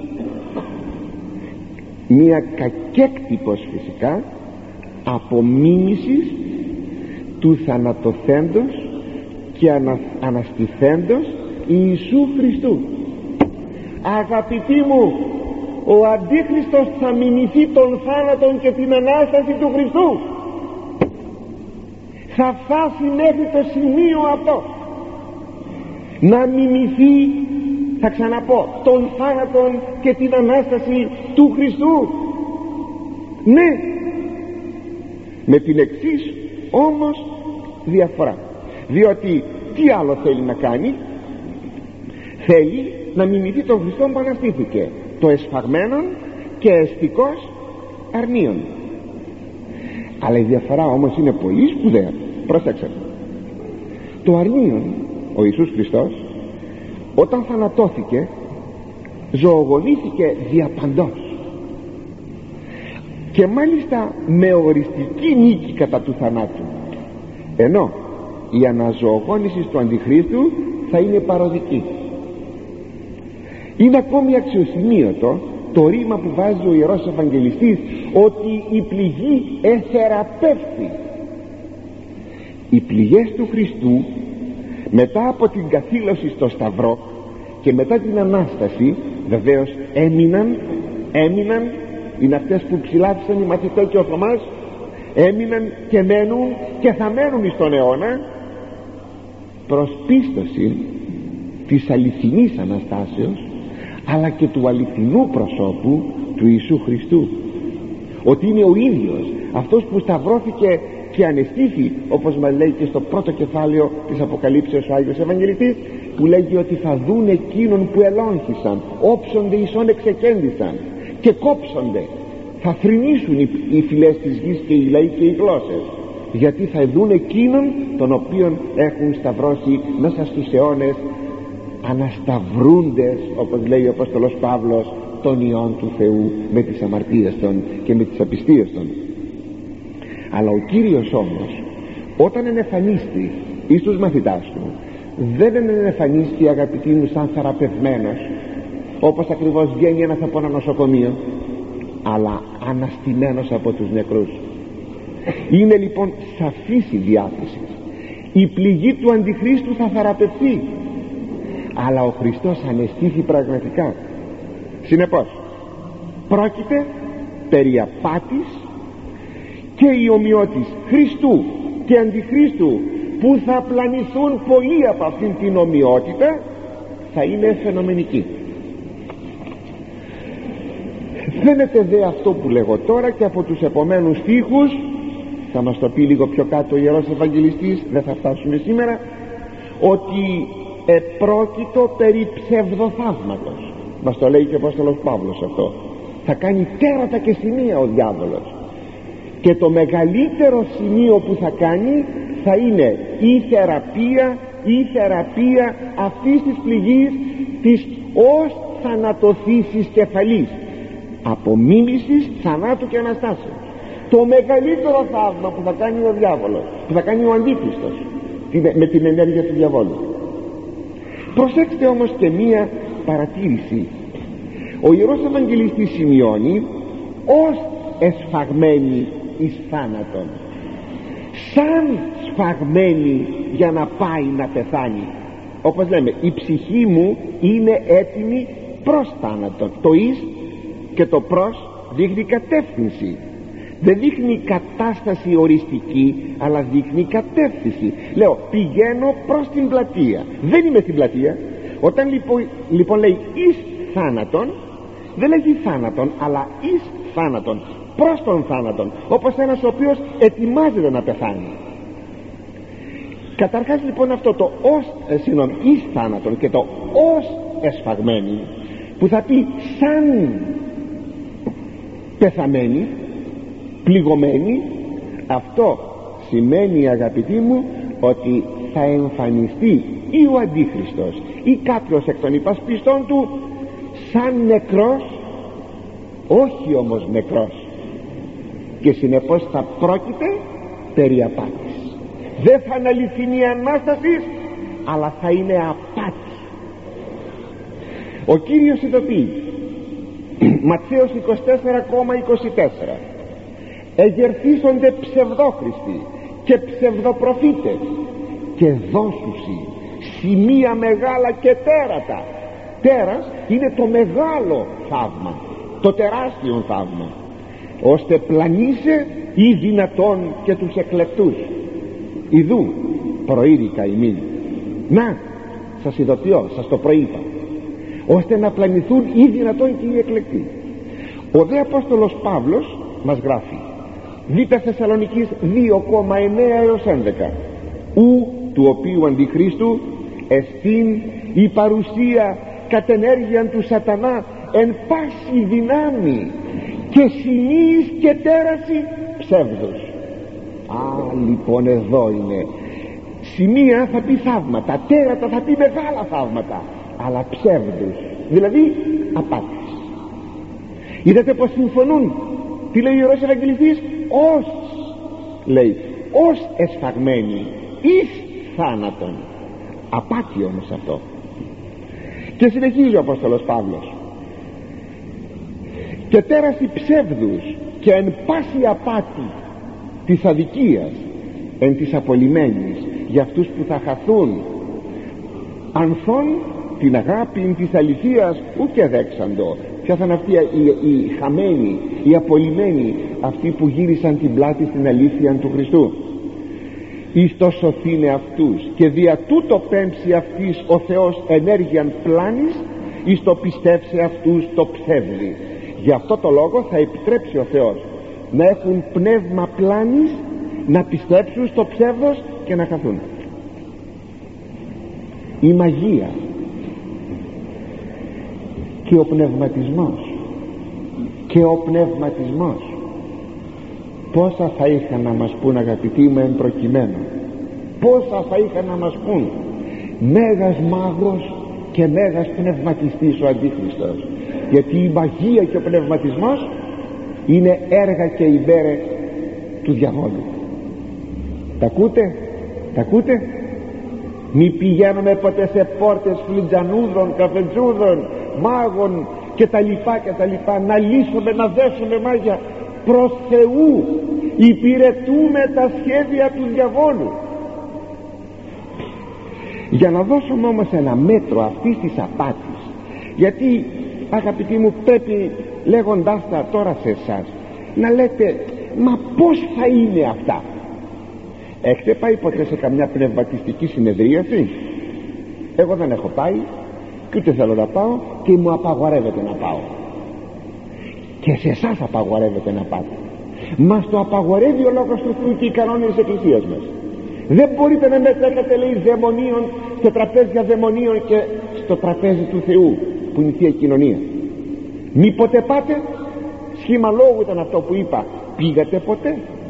μία κακέκτυπος φυσικά απομίμησης του θανατοθέντος και αναστηθέντος Ιησού Χριστού. Αγαπητοί μου, ο Αντίχριστος θα μιμηθεί τον θάνατον και την Ανάσταση του Χριστού. Θα φτάσει μέχρι το σημείο αυτό, να μιμηθεί, θα ξαναπώ, τον θάνατον και την Ανάσταση του Χριστού. Ναι, με την εξής όμως διαφορά, διότι τι άλλο θέλει να κάνει? Θέλει να μιμηθεί τον Χριστό που αναστήθηκε, το εσφαγμένον και αισθικός αρνίον. Αλλά η διαφορά όμως είναι πολύ σπουδαία. Πρόσεξε, το αρνίον, ο Ιησούς Χριστός, όταν θανατώθηκε, ζωογονήθηκε διαπαντός, και μάλιστα με οριστική νίκη κατά του θανάτου, ενώ η αναζωογόνηση του Αντιχρίστου θα είναι παροδική. Είναι ακόμη αξιοσημείωτο το ρήμα που βάζει ο Ιερός Ευαγγελιστής, ότι η πληγή εθεραπεύθη. Οι πληγές του Χριστού μετά από την καθήλωση στο Σταυρό και μετά την Ανάσταση βεβαίως έμειναν, είναι αυτές που ψηλάφισαν οι μαθητές και ο Θωμάς, έμειναν και μένουν και θα μένουν στον αιώνα προς πίστοση της αληθινής Αναστάσεως, αλλά και του αληθινού προσώπου του Ιησού Χριστού, ότι είναι ο ίδιος αυτός που σταυρώθηκε και ανεστήθη, όπως μας λέει και στο πρώτο κεφάλαιο της Αποκαλύψεως ο Άγιος Ευαγγελιστής, που λέγει ότι θα δουν εκείνον που ελόγχησαν, όψονται ίσον εξεκέντησαν και κόψονται, θα θρηνήσουν οι φυλές της γης και οι λαοί και οι γλώσσες, γιατί θα δουν εκείνον τον οποίον έχουν σταυρώσει μέσα στους αιώνες, ανασταυρούντες, όπως λέει ο Απόστολος Παύλος, των ιών του Θεού με τις αμαρτίες των και με τις απιστίες των. Αλλά ο Κύριος όμως, όταν ενεφανίστη εις τους μαθητάς του, δεν ενεφανίστη, αγαπητοί μου, σαν θεραπευμένος, όπως ακριβώς βγαίνει ένας από ένα νοσοκομείο, αλλά αναστημένος από τους νεκρούς. Είναι λοιπόν σαφής η διάθεση. Η πληγή του Αντιχρίστου θα θεραπευθεί, αλλά ο Χριστός ανεστήθη πραγματικά. Συνεπώς πρόκειται περί απάτης, και οι ομοιότης Χριστού και Αντιχρίστου που θα πλανηθούν πολλοί από αυτήν την ομοιότητα θα είναι φαινομενικοί. Φαίνεται δε αυτό που λέγω τώρα και από τους επομένους στίχους, θα μας το πει λίγο πιο κάτω ο Ιερός Ευαγγελιστής, δεν θα φτάσουμε σήμερα, ότι επρόκειτο περί ψευδοθαύματος. Μας το λέει και ο Απόστολος Παύλος αυτό. Θα κάνει τέρατα και σημεία ο διάβολος. και το μεγαλύτερο σημείο που θα κάνει θα είναι η θεραπεία αυτής της πληγής της ως θανατοθήσης κεφαλής, απομίμησης, θανάτου και αναστάσεως. Το μεγαλύτερο θαύμα που θα κάνει ο διάβολος, που θα κάνει ο Αντίχριστος με την ενέργεια του διαβόλου. Προσέξτε όμως και μία παρατήρηση. Ο Ιερός Ευαγγελιστής σημειώνει ως εσφαγμένη εις θάνατον, σαν σφαγμένη για να πάει να πεθάνει. Όπως λέμε, η ψυχή μου είναι έτοιμη προς θάνατον. Το εις και το προς δείχνει κατεύθυνση, δεν δείχνει κατάσταση οριστική, αλλά δείχνει κατεύθυνση. Λέω πηγαίνω προς την πλατεία, δεν είμαι στην πλατεία. Όταν λοιπόν λέει εις θάνατον, δεν λέγει θάνατον, αλλά εις θάνατον, προς τον θάνατον, όπως ένας ο οποίος ετοιμάζεται να πεθάνει. Καταρχάς λοιπόν αυτό το εις θάνατον και το ως εσφαγμένη, που θα πει σαν πεθαμένη, πληγωμένη, αυτό σημαίνει, αγαπητοί μου, ότι θα εμφανιστεί ή ο Αντίχριστος ή κάποιος εκ των υπασπιστών του σαν νεκρός, όχι όμως νεκρός, και συνεπώς θα πρόκειται περί απάτης. Δεν θα είναι αληθινή Ανάσταση, αλλά θα είναι απάτη. Ο Κύριος ειδοποιεί, Ματθαίος 24,24, εγερθήσονται ψευδόχριστοι και ψευδοπροφήτες και δώσουσι σημεία μεγάλα και τέρατα. Τέρας είναι το μεγάλο θαύμα, το τεράστιο θαύμα, ώστε πλανήσε ή δυνατόν και τους εκλεκτούς. Ιδού προείρικα ημίν. Να, σας ειδοποιώ, σας το προείπα, ώστε να πλανηθούν ή δυνατόν και οι εκλεκτοί. Ο δε Απόστολος Παύλος μας γράφει, Β' Θεσσαλονικής 2,9 έως 11, ου του οποίου Αντιχρίστου εστίν η παρουσία κατ' ενέργειαν του σατανά εν πάση δυνάμει και συνείς και τέραση ψεύδους. Λοιπόν εδώ είναι σημεία, θα πει θαύματα, τέρατα θα πει μεγάλα θαύματα, αλλά ψεύδους, δηλαδή απάτης. Είδατε πως συμφωνούν. Τι λέει ο Ιερός Ευαγγελιστής? Ως, λέει, ως εσφαγμένοι εις θάνατον. Απάτη όμως αυτό. Και συνεχίζει ο Απόστολος Παύλος, και τέραση ψεύδους και εν πάση απάτη της αδικίας εν της απολυμένης για αυτούς που θα χαθούν, ανθών την αγάπη της αληθείας ούκε δέξαντο. Ποια θα είναι αυτοί οι χαμένοι, οι απολυμένοι, αυτοί που γύρισαν την πλάτη στην αλήθεια του Χριστού? Εις το σωθήνε αυτούς και δια τούτο πέμψει αυτής ο Θεός ενέργειαν πλάνης, εις το πιστεύσε αυτούς το ψεύδι. Γι' αυτό το λόγο θα επιτρέψει ο Θεός να έχουν πνεύμα πλάνης, να πιστέψουν στο ψεύδος και να χαθούν. Η μαγεία και ο πνευματισμός πόσα θα είχαν να μας πούν, αγαπητοί μου, εν προκειμένου, πόσα θα είχαν να μας πούν. Μέγας μάγος και μέγας πνευματιστής ο Αντίχριστος, γιατί η μαγεία και ο πνευματισμός είναι έργα και υπέρε του διαβόλου. Τα ακούτε? Μη πηγαίνουμε ποτέ σε πόρτες φλιτζανούδων, καφετζούδων, μάγων και τα λοιπά, να λύσουμε, να δέσουμε μάγια. Προς Θεού υπηρετούμε τα σχέδια του διαβόλου. Για να δώσουμε όμως ένα μέτρο αυτής της απάτης, γιατί, αγαπητοί μου, πρέπει, λέγοντάς τα τώρα σε εσάς, να λέτε, μα πως θα είναι αυτά? Έχετε πάει ποτέ σε καμιά πνευματιστική συνεδρίαση? Εγώ δεν έχω πάει και ούτε θέλω να πάω, και μου απαγορεύεται να πάω. Και σε εσάς απαγορεύεται να πάτε. Μας το απαγορεύει ο Λόγος του Θεού και οι κανόνες της Εκκλησίας μας. Δεν μπορείτε να μετέχετε, λέει, δαιμονίων και τραπέζια δαιμονίων και στο τραπέζι του Θεού που είναι η Θεία Κοινωνία. Μήποτε πάτε? Σχήμα λόγου ήταν αυτό που είπα. Πήγατε ποτέ?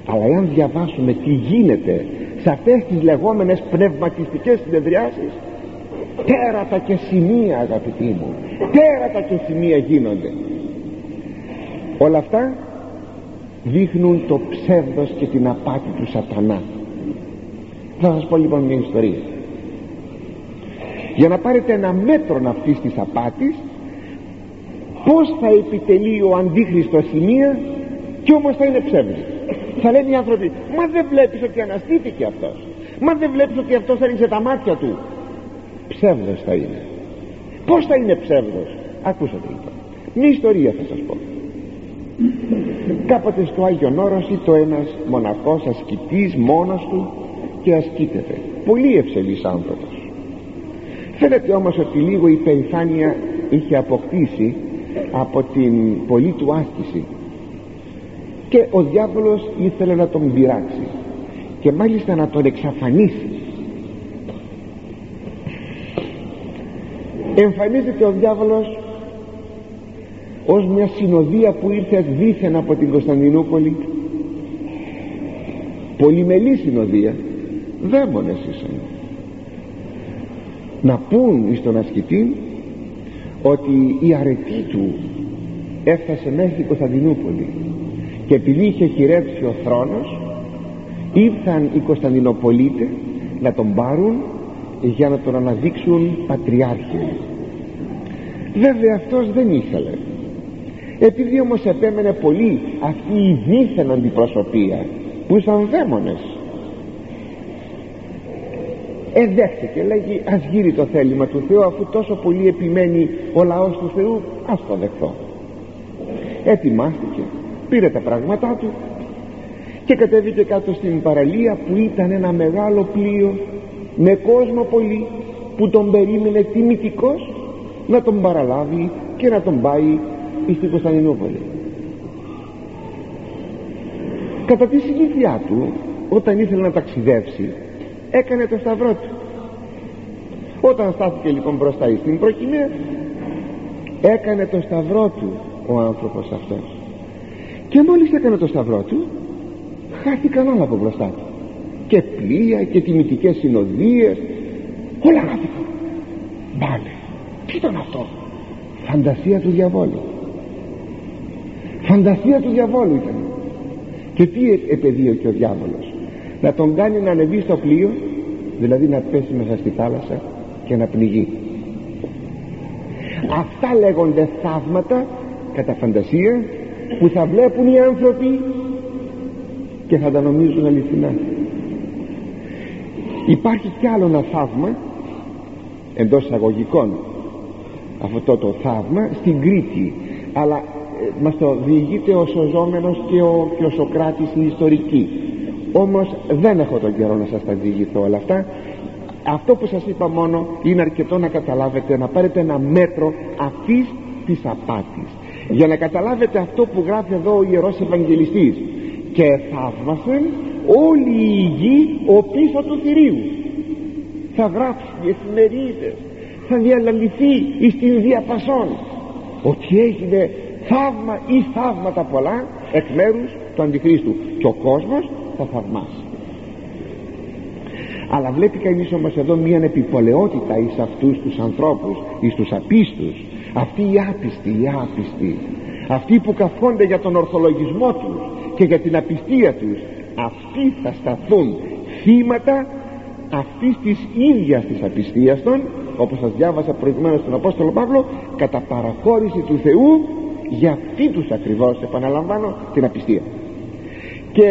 Αλλά εάν διαβάσουμε τι γίνεται σε αυτές τις λεγόμενες πνευματιστικές συνεδριάσεις, τέρατα και σημεία, αγαπητοί μου, τέρατα και σημεία γίνονται. Όλα αυτά δείχνουν το ψεύδος και την απάτη του σατανά. Θα σας πω λοιπόν μια ιστορία για να πάρετε ένα μέτρο αυτής της απάτης, πως θα επιτελεί ο Αντίχριστος σημεία και όμως θα είναι ψεύδος. Θα λένε οι άνθρωποι, μα δεν βλέπεις ότι αναστήθηκε αυτός, μα δεν βλέπεις ότι αυτός έριξε τα μάτια του. Ψεύδος θα είναι. Πως θα είναι ψεύδος? Ακούσατε λοιπόν μια ιστορία, θα σας πω. Κάποτε στο Άγιον Όρος το ένας μοναχός ασκητής μόνος του και ασκήτευε, πολύ ευσεβής άνθρωπος. Φαίνεται όμως ότι λίγο η περηφάνεια είχε αποκτήσει από την πολλή του άσκηση και ο διάβολος ήθελε να τον πειράξει και μάλιστα να τον εξαφανίσει. Εμφανίζεται ο διάβολος ως μια συνοδεία που ήρθε δήθεν από την Κωνσταντινούπολη, πολυμελή συνοδεία, δαίμονες ήσαν, να πούν εις τον ασκητή ότι η αρετή του έφτασε μέχρι την Κωνσταντινούπολη και επειδή είχε χειρέψει ο θρόνος, ήρθαν οι Κωνσταντινοπολίτες να τον πάρουν για να τον αναδείξουν πατριάρχη. Βέβαια αυτός δεν ήθελε. Επειδή όμως επέμενε πολύ αυτή η δίθεν αντιπροσωπεία που ήσαν δαίμονες, δέχτηκε, λέγει, ας γύρει το θέλημα του Θεού, αφού τόσο πολύ επιμένει ο λαός του Θεού, ας το δεχθώ. Ετοιμάστηκε, πήρε τα πράγματά του και κατέβηκε κάτω στην παραλία που ήταν ένα μεγάλο πλοίο με κόσμο πολύ που τον περίμενε τιμητικός να τον παραλάβει και να τον πάει στην Κωνσταντινούπολη. Κατά τη συνήθειά του, όταν ήθελε να ταξιδεύσει, έκανε το σταυρό του. Όταν στάθηκε λοιπόν μπροστά στην προκυμαία, έκανε το σταυρό του ο άνθρωπος αυτός, και μόλις έκανε το σταυρό του, χάθηκαν όλα από μπροστά του, και πλοία και τιμητικές συνοδείες, όλα χάθηκαν. Μπάλε, τι ήταν αυτό? Φαντασία του διαβόλου. Φαντασία του διαβόλου ήταν. Και τι επεδίωκε ο διάβολος? Να τον κάνει να ανεβεί στο πλοίο, δηλαδή να πέσει μέσα στη θάλασσα και να πνιγεί. Αυτά λέγονται θαύματα κατά φαντασία που θα βλέπουν οι άνθρωποι και θα τα νομίζουν αληθινά. Υπάρχει κι άλλο ένα θαύμα, εντός εισαγωγικών αυτό το θαύμα, στην Κρήτη, αλλά μας το διηγείται ο Σωζόμενος και ο Σωκράτης στην ιστορική. Όμως δεν έχω τον καιρό να σας τα διηγηθώ όλα αυτά. Αυτό που σας είπα μόνο είναι αρκετό να καταλάβετε, να πάρετε ένα μέτρο αυτής της απάτης, για να καταλάβετε αυτό που γράφει εδώ ο Ιερός Ευαγγελιστής: και θαύμασαν όλη η γη οπίσω του θηρίου. Θα γράψει οι εφημερίδες, θα διαλαληθεί εις την διαπασόν ότι έγινε θαύμα ή θαύματα πολλά εκ μέρους του Αντιχρίστου, και ο κόσμος θα θαυμάσει. Αλλά βλέπει κανείς όμως εδώ μια επιπολαιότητα εις αυτούς τους ανθρώπους, εις τους απίστους. Αυτοί οι άπιστοι, αυτοί που καυχόνται για τον ορθολογισμό τους και για την απιστία τους, αυτοί θα σταθούν θύματα αυτής της ίδιας της απιστίας των, όπως σας διάβασα προηγουμένως τον Απόστολο Παύλο, κατά παραχώρηση του Θεού για αυτή τους ακριβώς, επαναλαμβάνω, την απιστία. Και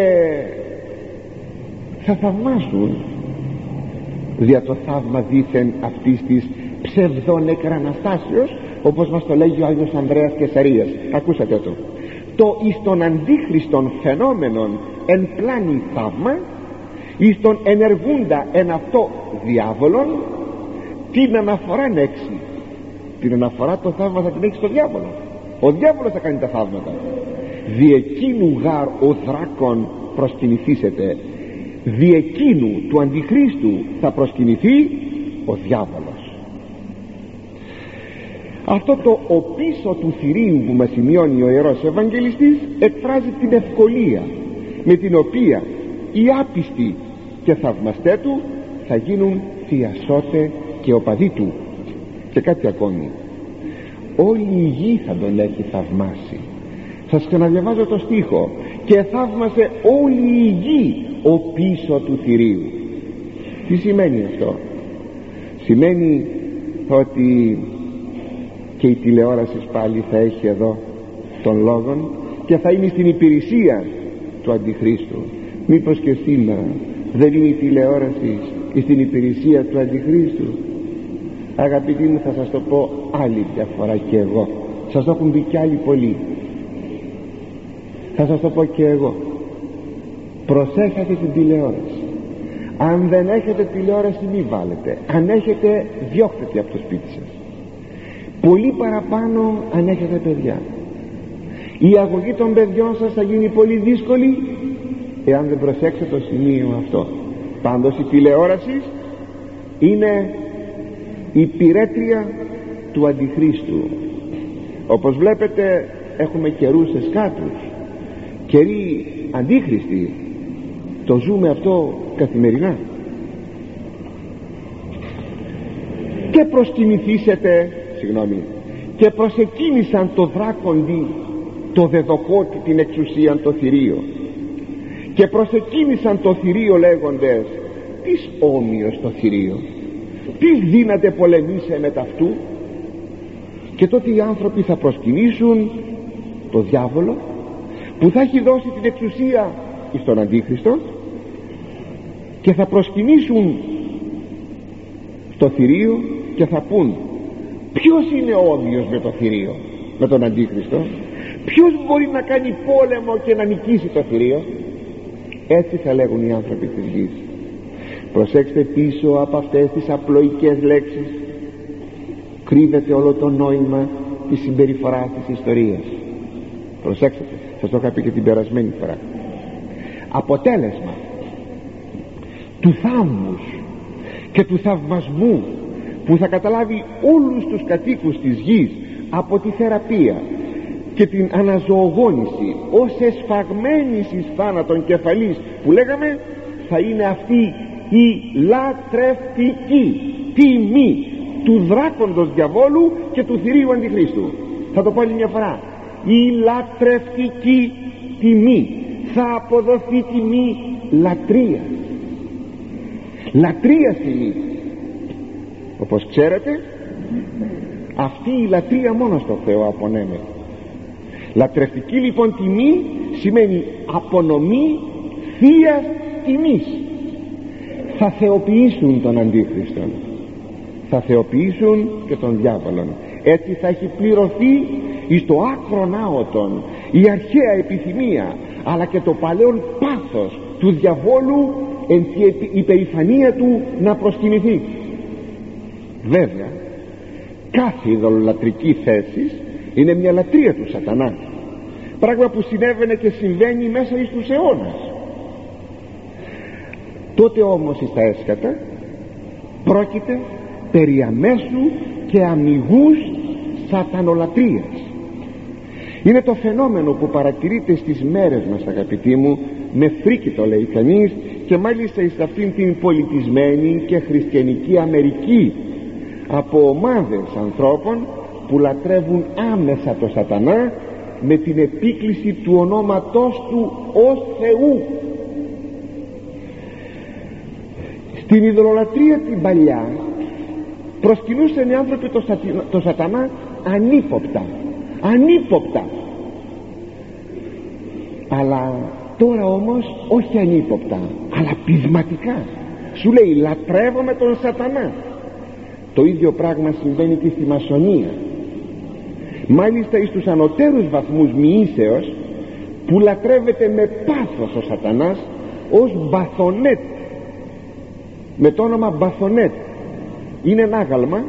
θα θαυμάσουν δια το θαύμα δήθεν αυτής της ψευδών εκραναστάσεως, όπως μας το λέγει ο Άγιος Ανδρέας Κεσαρίας. Ακούσατε το εις των αντίχριστων φαινόμενων εν πλάνη θαύμα, εις τον ενεργούντα εν αυτό διάβολον, την αναφορά έξι. Την αναφορά το θαύμα θα την έχει στο διάβολο. Ο διάβολος θα κάνει τα θαύματα. Δι' εκείνου γάρ ο δράκων προσκυνηθήσετε, δι' εκείνου του Αντιχρίστου θα προσκυνηθεί ο διάβολος. Αυτό το «ο πίσω του θηρίου» που μας σημειώνει ο Ιερός Ευαγγελιστής εκφράζει την ευκολία με την οποία οι άπιστοι και θαυμαστέ του θα γίνουν θειασότε και οπαδοί του. Και κάτι ακόμη, όλη η γη θα τον έχει θαυμάσει. Σας ξαναδιαβάζω το στίχο: και θαύμασε όλη η γη ο πίσω του θηρίου. Τι σημαίνει αυτό? Σημαίνει ότι και η τηλεόραση πάλι θα έχει εδώ των λόγων και θα είναι στην υπηρεσία του Αντιχρίστου. Μήπως και σήμερα δεν είναι η τηλεόραση στην υπηρεσία του Αντιχρίστου? Αγαπητοί μου, θα σας το πω άλλη μια φορά και εγώ, σας το έχουν πει κι άλλοι πολλοί, θα σας το πω και εγώ: προσέχετε την τηλεόραση. Αν δεν έχετε τηλεόραση μη βάλετε, αν έχετε διώχτε τη από το σπίτι σας. Πολύ παραπάνω αν έχετε παιδιά. Η αγωγή των παιδιών σας θα γίνει πολύ δύσκολη εάν δεν προσέξετε το σημείο αυτό. Πάντως η τηλεόραση είναι η πυρέτρια του Αντιχρίστου. Όπως βλέπετε έχουμε καιρούς εσκάτους, καιροί αντίχριστοι. Το ζούμε αυτό καθημερινά. Και και προσεκίνησαν το δράκοντι, το δεδοκότη, την εξουσίαν το θηρίο, και προσεκίνησαν το θηρίο λέγοντες: τις όμοιος το θηρίο, τις δύναται πολεμήσε με ταυτού. Και τότε οι άνθρωποι θα προσκυνήσουν το διάβολο που θα έχει δώσει την εξουσία στον Αντίχριστο, και θα προσκυνήσουν το θηρίο και θα πούν: ποιος είναι όμοιος με το θηρίο, με τον Αντίχριστο? Ποιος μπορεί να κάνει πόλεμο και να νικήσει το θηρίο? Έτσι θα λέγουν οι άνθρωποι της γης. Προσέξτε, πίσω από αυτές τις απλοϊκές λέξεις κρύβεται όλο το νόημα της συμπεριφοράς της ιστορίας. Προσέξτε, σας το είχα πει και την περασμένη φορά. Αποτέλεσμα του θαύμους και του θαυμασμού που θα καταλάβει όλους τους κατοίκους της γης από τη θεραπεία και την αναζωογόνηση ως εσφαγμένης εις θάνατον κεφαλής που λέγαμε, θα είναι αυτή η λατρευτική τιμή του δράκοντος διαβόλου και του θηρίου Αντιχρίστου. Θα το πω άλλη μια φορά: η λατρευτική τιμή. Θα αποδοθεί τιμή λατρεία. Λατρεία τιμή. Όπως ξέρετε, αυτή η λατρεία μόνο στο Θεό απονέμεται. Λατρευτική λοιπόν τιμή σημαίνει απονομή θείας τιμής. Θα θεοποιήσουν τον Αντίχριστον, θα θεοποιήσουν και τον διάβολον. Έτσι θα έχει πληρωθεί εις το άκρον άωτον η αρχαία επιθυμία, αλλά και το παλαιόν πάθος του διαβόλου εν τη υπερηφανία του να προσκυνηθεί. Βέβαια κάθε ειδωλολατρική θέση είναι μια λατρεία του σατανά, πράγμα που συνέβαινε και συμβαίνει μέσα εις τους αιώνας. Τότε όμως εις τα έσκατα πρόκειται περί αμέσου και αμιγούς σατανολατρίας. Είναι το φαινόμενο που παρατηρείται στις μέρες μας, αγαπητοί μου, με φρίκι το λέει κανείς, και μάλιστα εις αυτήν την πολιτισμένη και χριστιανική Αμερική, από ομάδες ανθρώπων που λατρεύουν άμεσα το σατανά με την επίκληση του ονόματός του ως Θεού. Στην ειδωλολατρία την παλιά προσκυνούσαν οι άνθρωποι το σατανά ανύποπτα, αλλά τώρα όμως όχι ανύποπτα, αλλά πεισματικά. Σου λέει: λατρεύομαι τον σατανά. Το ίδιο πράγμα συμβαίνει και στη μασονία, μάλιστα εις τους ανωτέρους βαθμούς μοιήσεως, που λατρεύεται με πάθος ο σατανάς ως Μπαθονέτ, με το όνομα Μπαθονέτ. Είναι ένα άγαλμα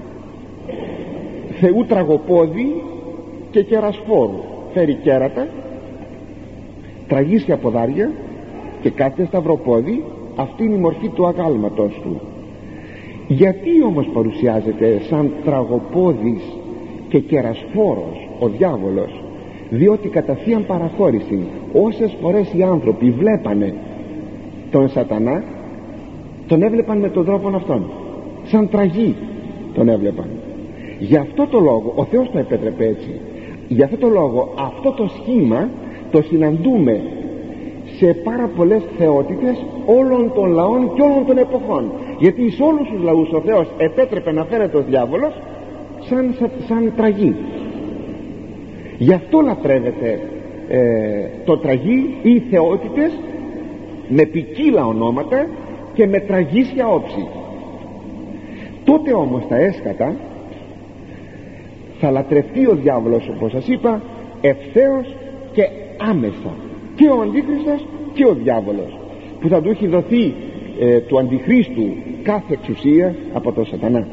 θεού τραγοπόδι και κερασφόρου. Φέρει κέρατα, τραγίσια ποδάρια και κάθε σταυροπόδι. Αυτή είναι η μορφή του αγάλματος του. Γιατί όμως παρουσιάζεται σαν τραγοπόδης και κερασφόρος ο διάβολος? διότι κατά θείαν παραχώρηση όσες φορές οι άνθρωποι βλέπανε τον σατανά, τον έβλεπαν με τον τρόπο αυτόν, σαν τραγή τον έβλεπαν. Γι' αυτό το λόγο ο Θεός το επέτρεπε έτσι. Γι' αυτό το λόγο αυτό το σχήμα το συναντούμε σε πάρα πολλές θεότητες όλων των λαών και όλων των εποχών, γιατί σε όλους τους λαούς ο Θεός επέτρεπε να φαίνεται ο διάβολος σαν τραγή. Γι' αυτό λατρεύεται το τραγή ή οι θεότητες με ποικίλα ονόματα και με τραγίσια όψη. Τότε όμως τα έσκατα θα λατρευτεί ο διάβολος, όπως σας είπα, ευθέως και άμεσα, και ο Αντίχριστος και ο διάβολος, που θα του έχει δοθεί του Αντιχρίστου κάθε εξουσία από τον σατανά.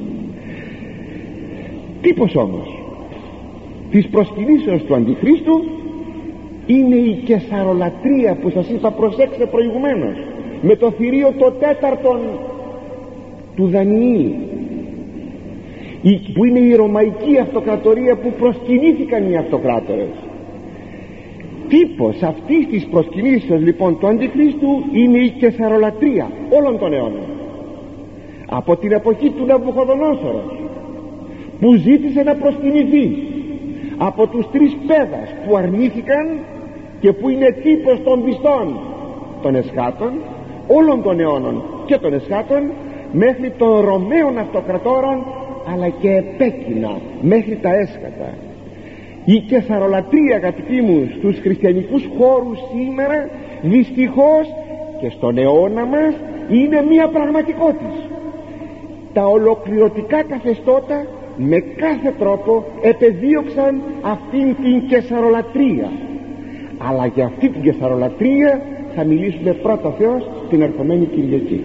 Τύπος όμως της προσκυνήσεως του Αντιχρίστου είναι η καισαρολατρεία που σας είπα, προσέξτε προηγουμένως, με το θηρίο το τέταρτον του Δανιήλ, που είναι η Ρωμαϊκή Αυτοκρατορία που προσκυνήθηκαν οι αυτοκράτορες. Τύπος αυτής της προσκυνήσεως λοιπόν του Αντιχρίστου είναι η καισαρολατρεία όλων των αιώνων, από την εποχή του Ναβουχοδονόσορος που ζήτησε να προσκυνηθεί, από τους τρεις παίδας που αρνήθηκαν και που είναι τύπος των πιστών των εσχάτων όλων των αιώνων και των εσχάτων, μέχρι των Ρωμαίων αυτοκρατόρων, αλλά και επέκεινα μέχρι τα έσκατα. Η καισαρολατρεία, αγαπητοί μου, στους χριστιανικούς χώρους σήμερα δυστυχώς και στον αιώνα μας είναι μία πραγματικότητα. Τα ολοκληρωτικά καθεστώτα με κάθε τρόπο επεδίωξαν αυτήν την καισαρολατρεία, αλλά για αυτή την καισαρολατρεία θα μιλήσουμε πρώτα Θεός την ερχομένη Κυριακή.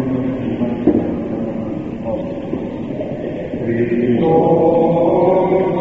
Χριστός